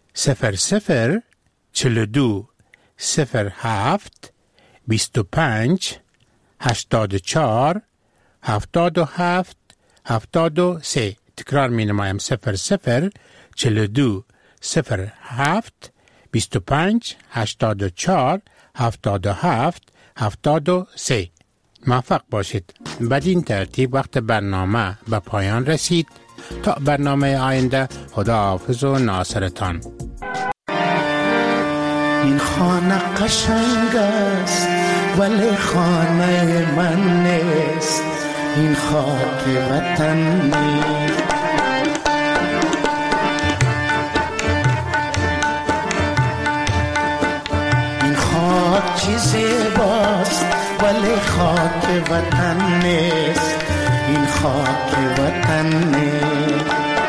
[SPEAKER 7] 0042 07 25 84 77 73. تکرار می نمایم 0042 07 25 84 77 73. موفق باشید. بدین ترتیب وقت برنامه به پایان رسید. تا برنامه آینده، خداحافظ و ناصرتان.
[SPEAKER 10] این خانه قشنگ است ولی خانه من نیست. این خاک وطن نیست. خاکی زیباست ولی خاک وطن نیست، این خاک وطن نیست.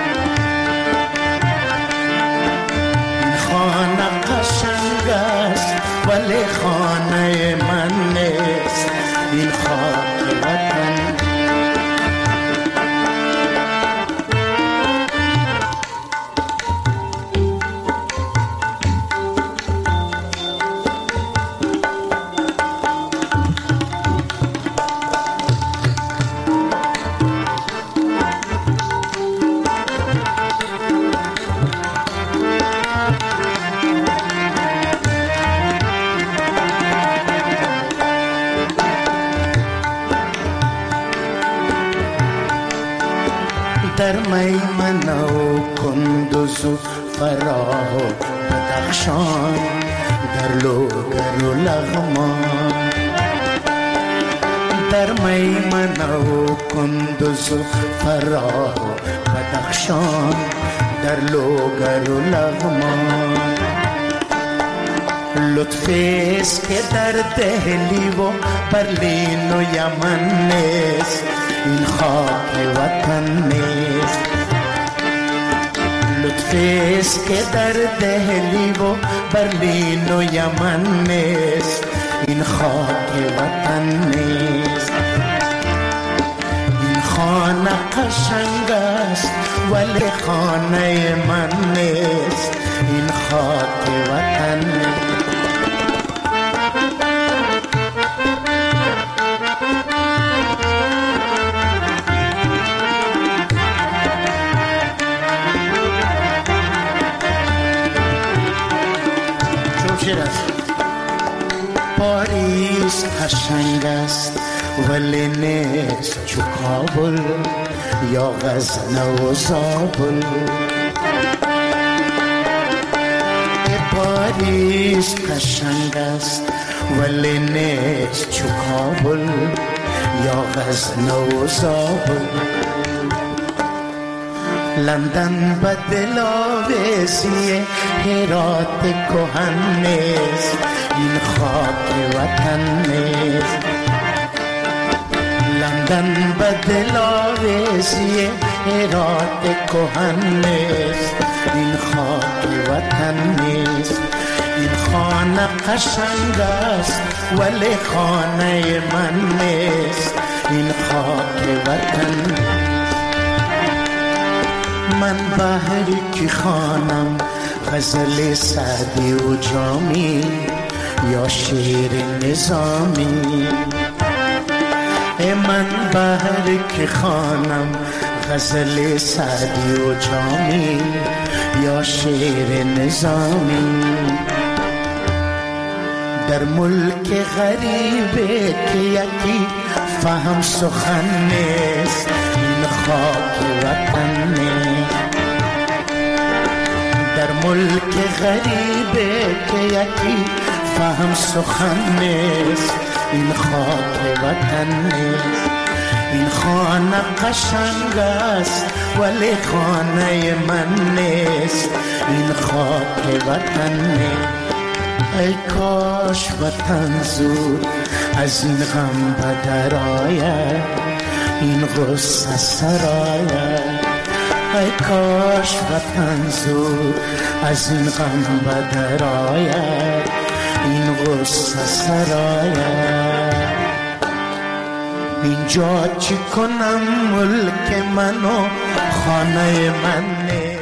[SPEAKER 10] این خانه قشنگ است ولی خانه من نیست، این خاک وطن. در میمنه و کندوز و فراه و بدخشان، در لوگر و لغمان. در میمنه و کندوز و فراه و بدخشان، در لوگر و لغمان. لطفی است که در دهلی و برلین و یمن نیست، این خاک وطن نیست. لطفی است که در دهلی و برلین و یمن نیست، این خاک وطن نیست. این خانه قشنگ است ولی خانه من نیست، این خاک وطن نیست. پاریس قشنگ است ولی نیست چو کابل یا غزنه و زابل. پاریس قشنگ است ولی نیست چو کابل یا غزنه و زابل. لندن به دلاویزی هرات کهن نیست، این خاک وطن نیست. لندن به دلاویزی هرات کهن نیست، این خاک وطن نیست. این خانه قشنگ است ولی خانه من نیست، این خاک وطن نیست. من بحری که خانم غزل سعدی و جامی یا شعر نظامی. من بحری که خانم غزل سعدی و جامی یا شعر نظامی. در ملک غریبه که یکی فهم سخن نیست، این خاک وطن نیست. در ملک غریبه که یکی فهم سخن نیست، این خاک وطن نیست. این خانه قشنگ است ولی خانه من نیست، این خاک وطن نیست. ای کاش وطن زود از این غم بدر آید، این غصه سراید. ای کاش وطن زود از این غم بدر آید، این غصه سراید. اینجا چی کنم ملک من و خانه من نیست.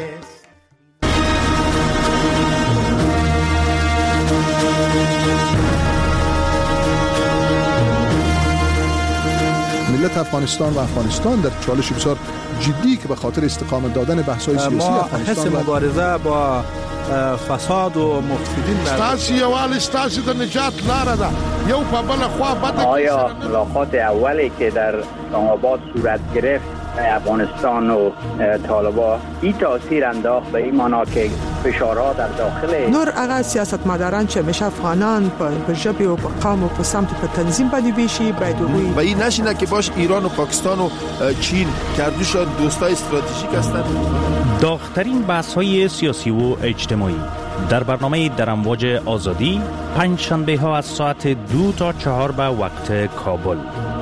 [SPEAKER 11] ملت افغانستان و افغانستان در چالش بسیار جدی که به خاطر استقامت دادن بحث‌های سیاسی افغانستان
[SPEAKER 13] حس مبارزه با فساد و مفسدین
[SPEAKER 14] ستاسي یوال ستاسي د نجات لاره ده یو په بل خوا بده.
[SPEAKER 15] آیا ملاقات اولی که در اسلام آباد صورت گرفت افغانستان و طالبان این تاثیر انداخت به این معنا که فشارها در داخل
[SPEAKER 25] نور هغه سیاستمداران چې همیشه افغانان په ژبه او په قوم او په سمت په تنظیم باندې ویشي باید وي
[SPEAKER 14] و این نشینه که باش ایران و پاکستان و چین کردوشان دوستای استراتژیک هستند.
[SPEAKER 1] داغ‌ترین بحث‌های سیاسی و اجتماعی
[SPEAKER 12] در برنامه در امواج آزادی 5 شنبه ها از ساعت 2 تا 4 به وقت کابل.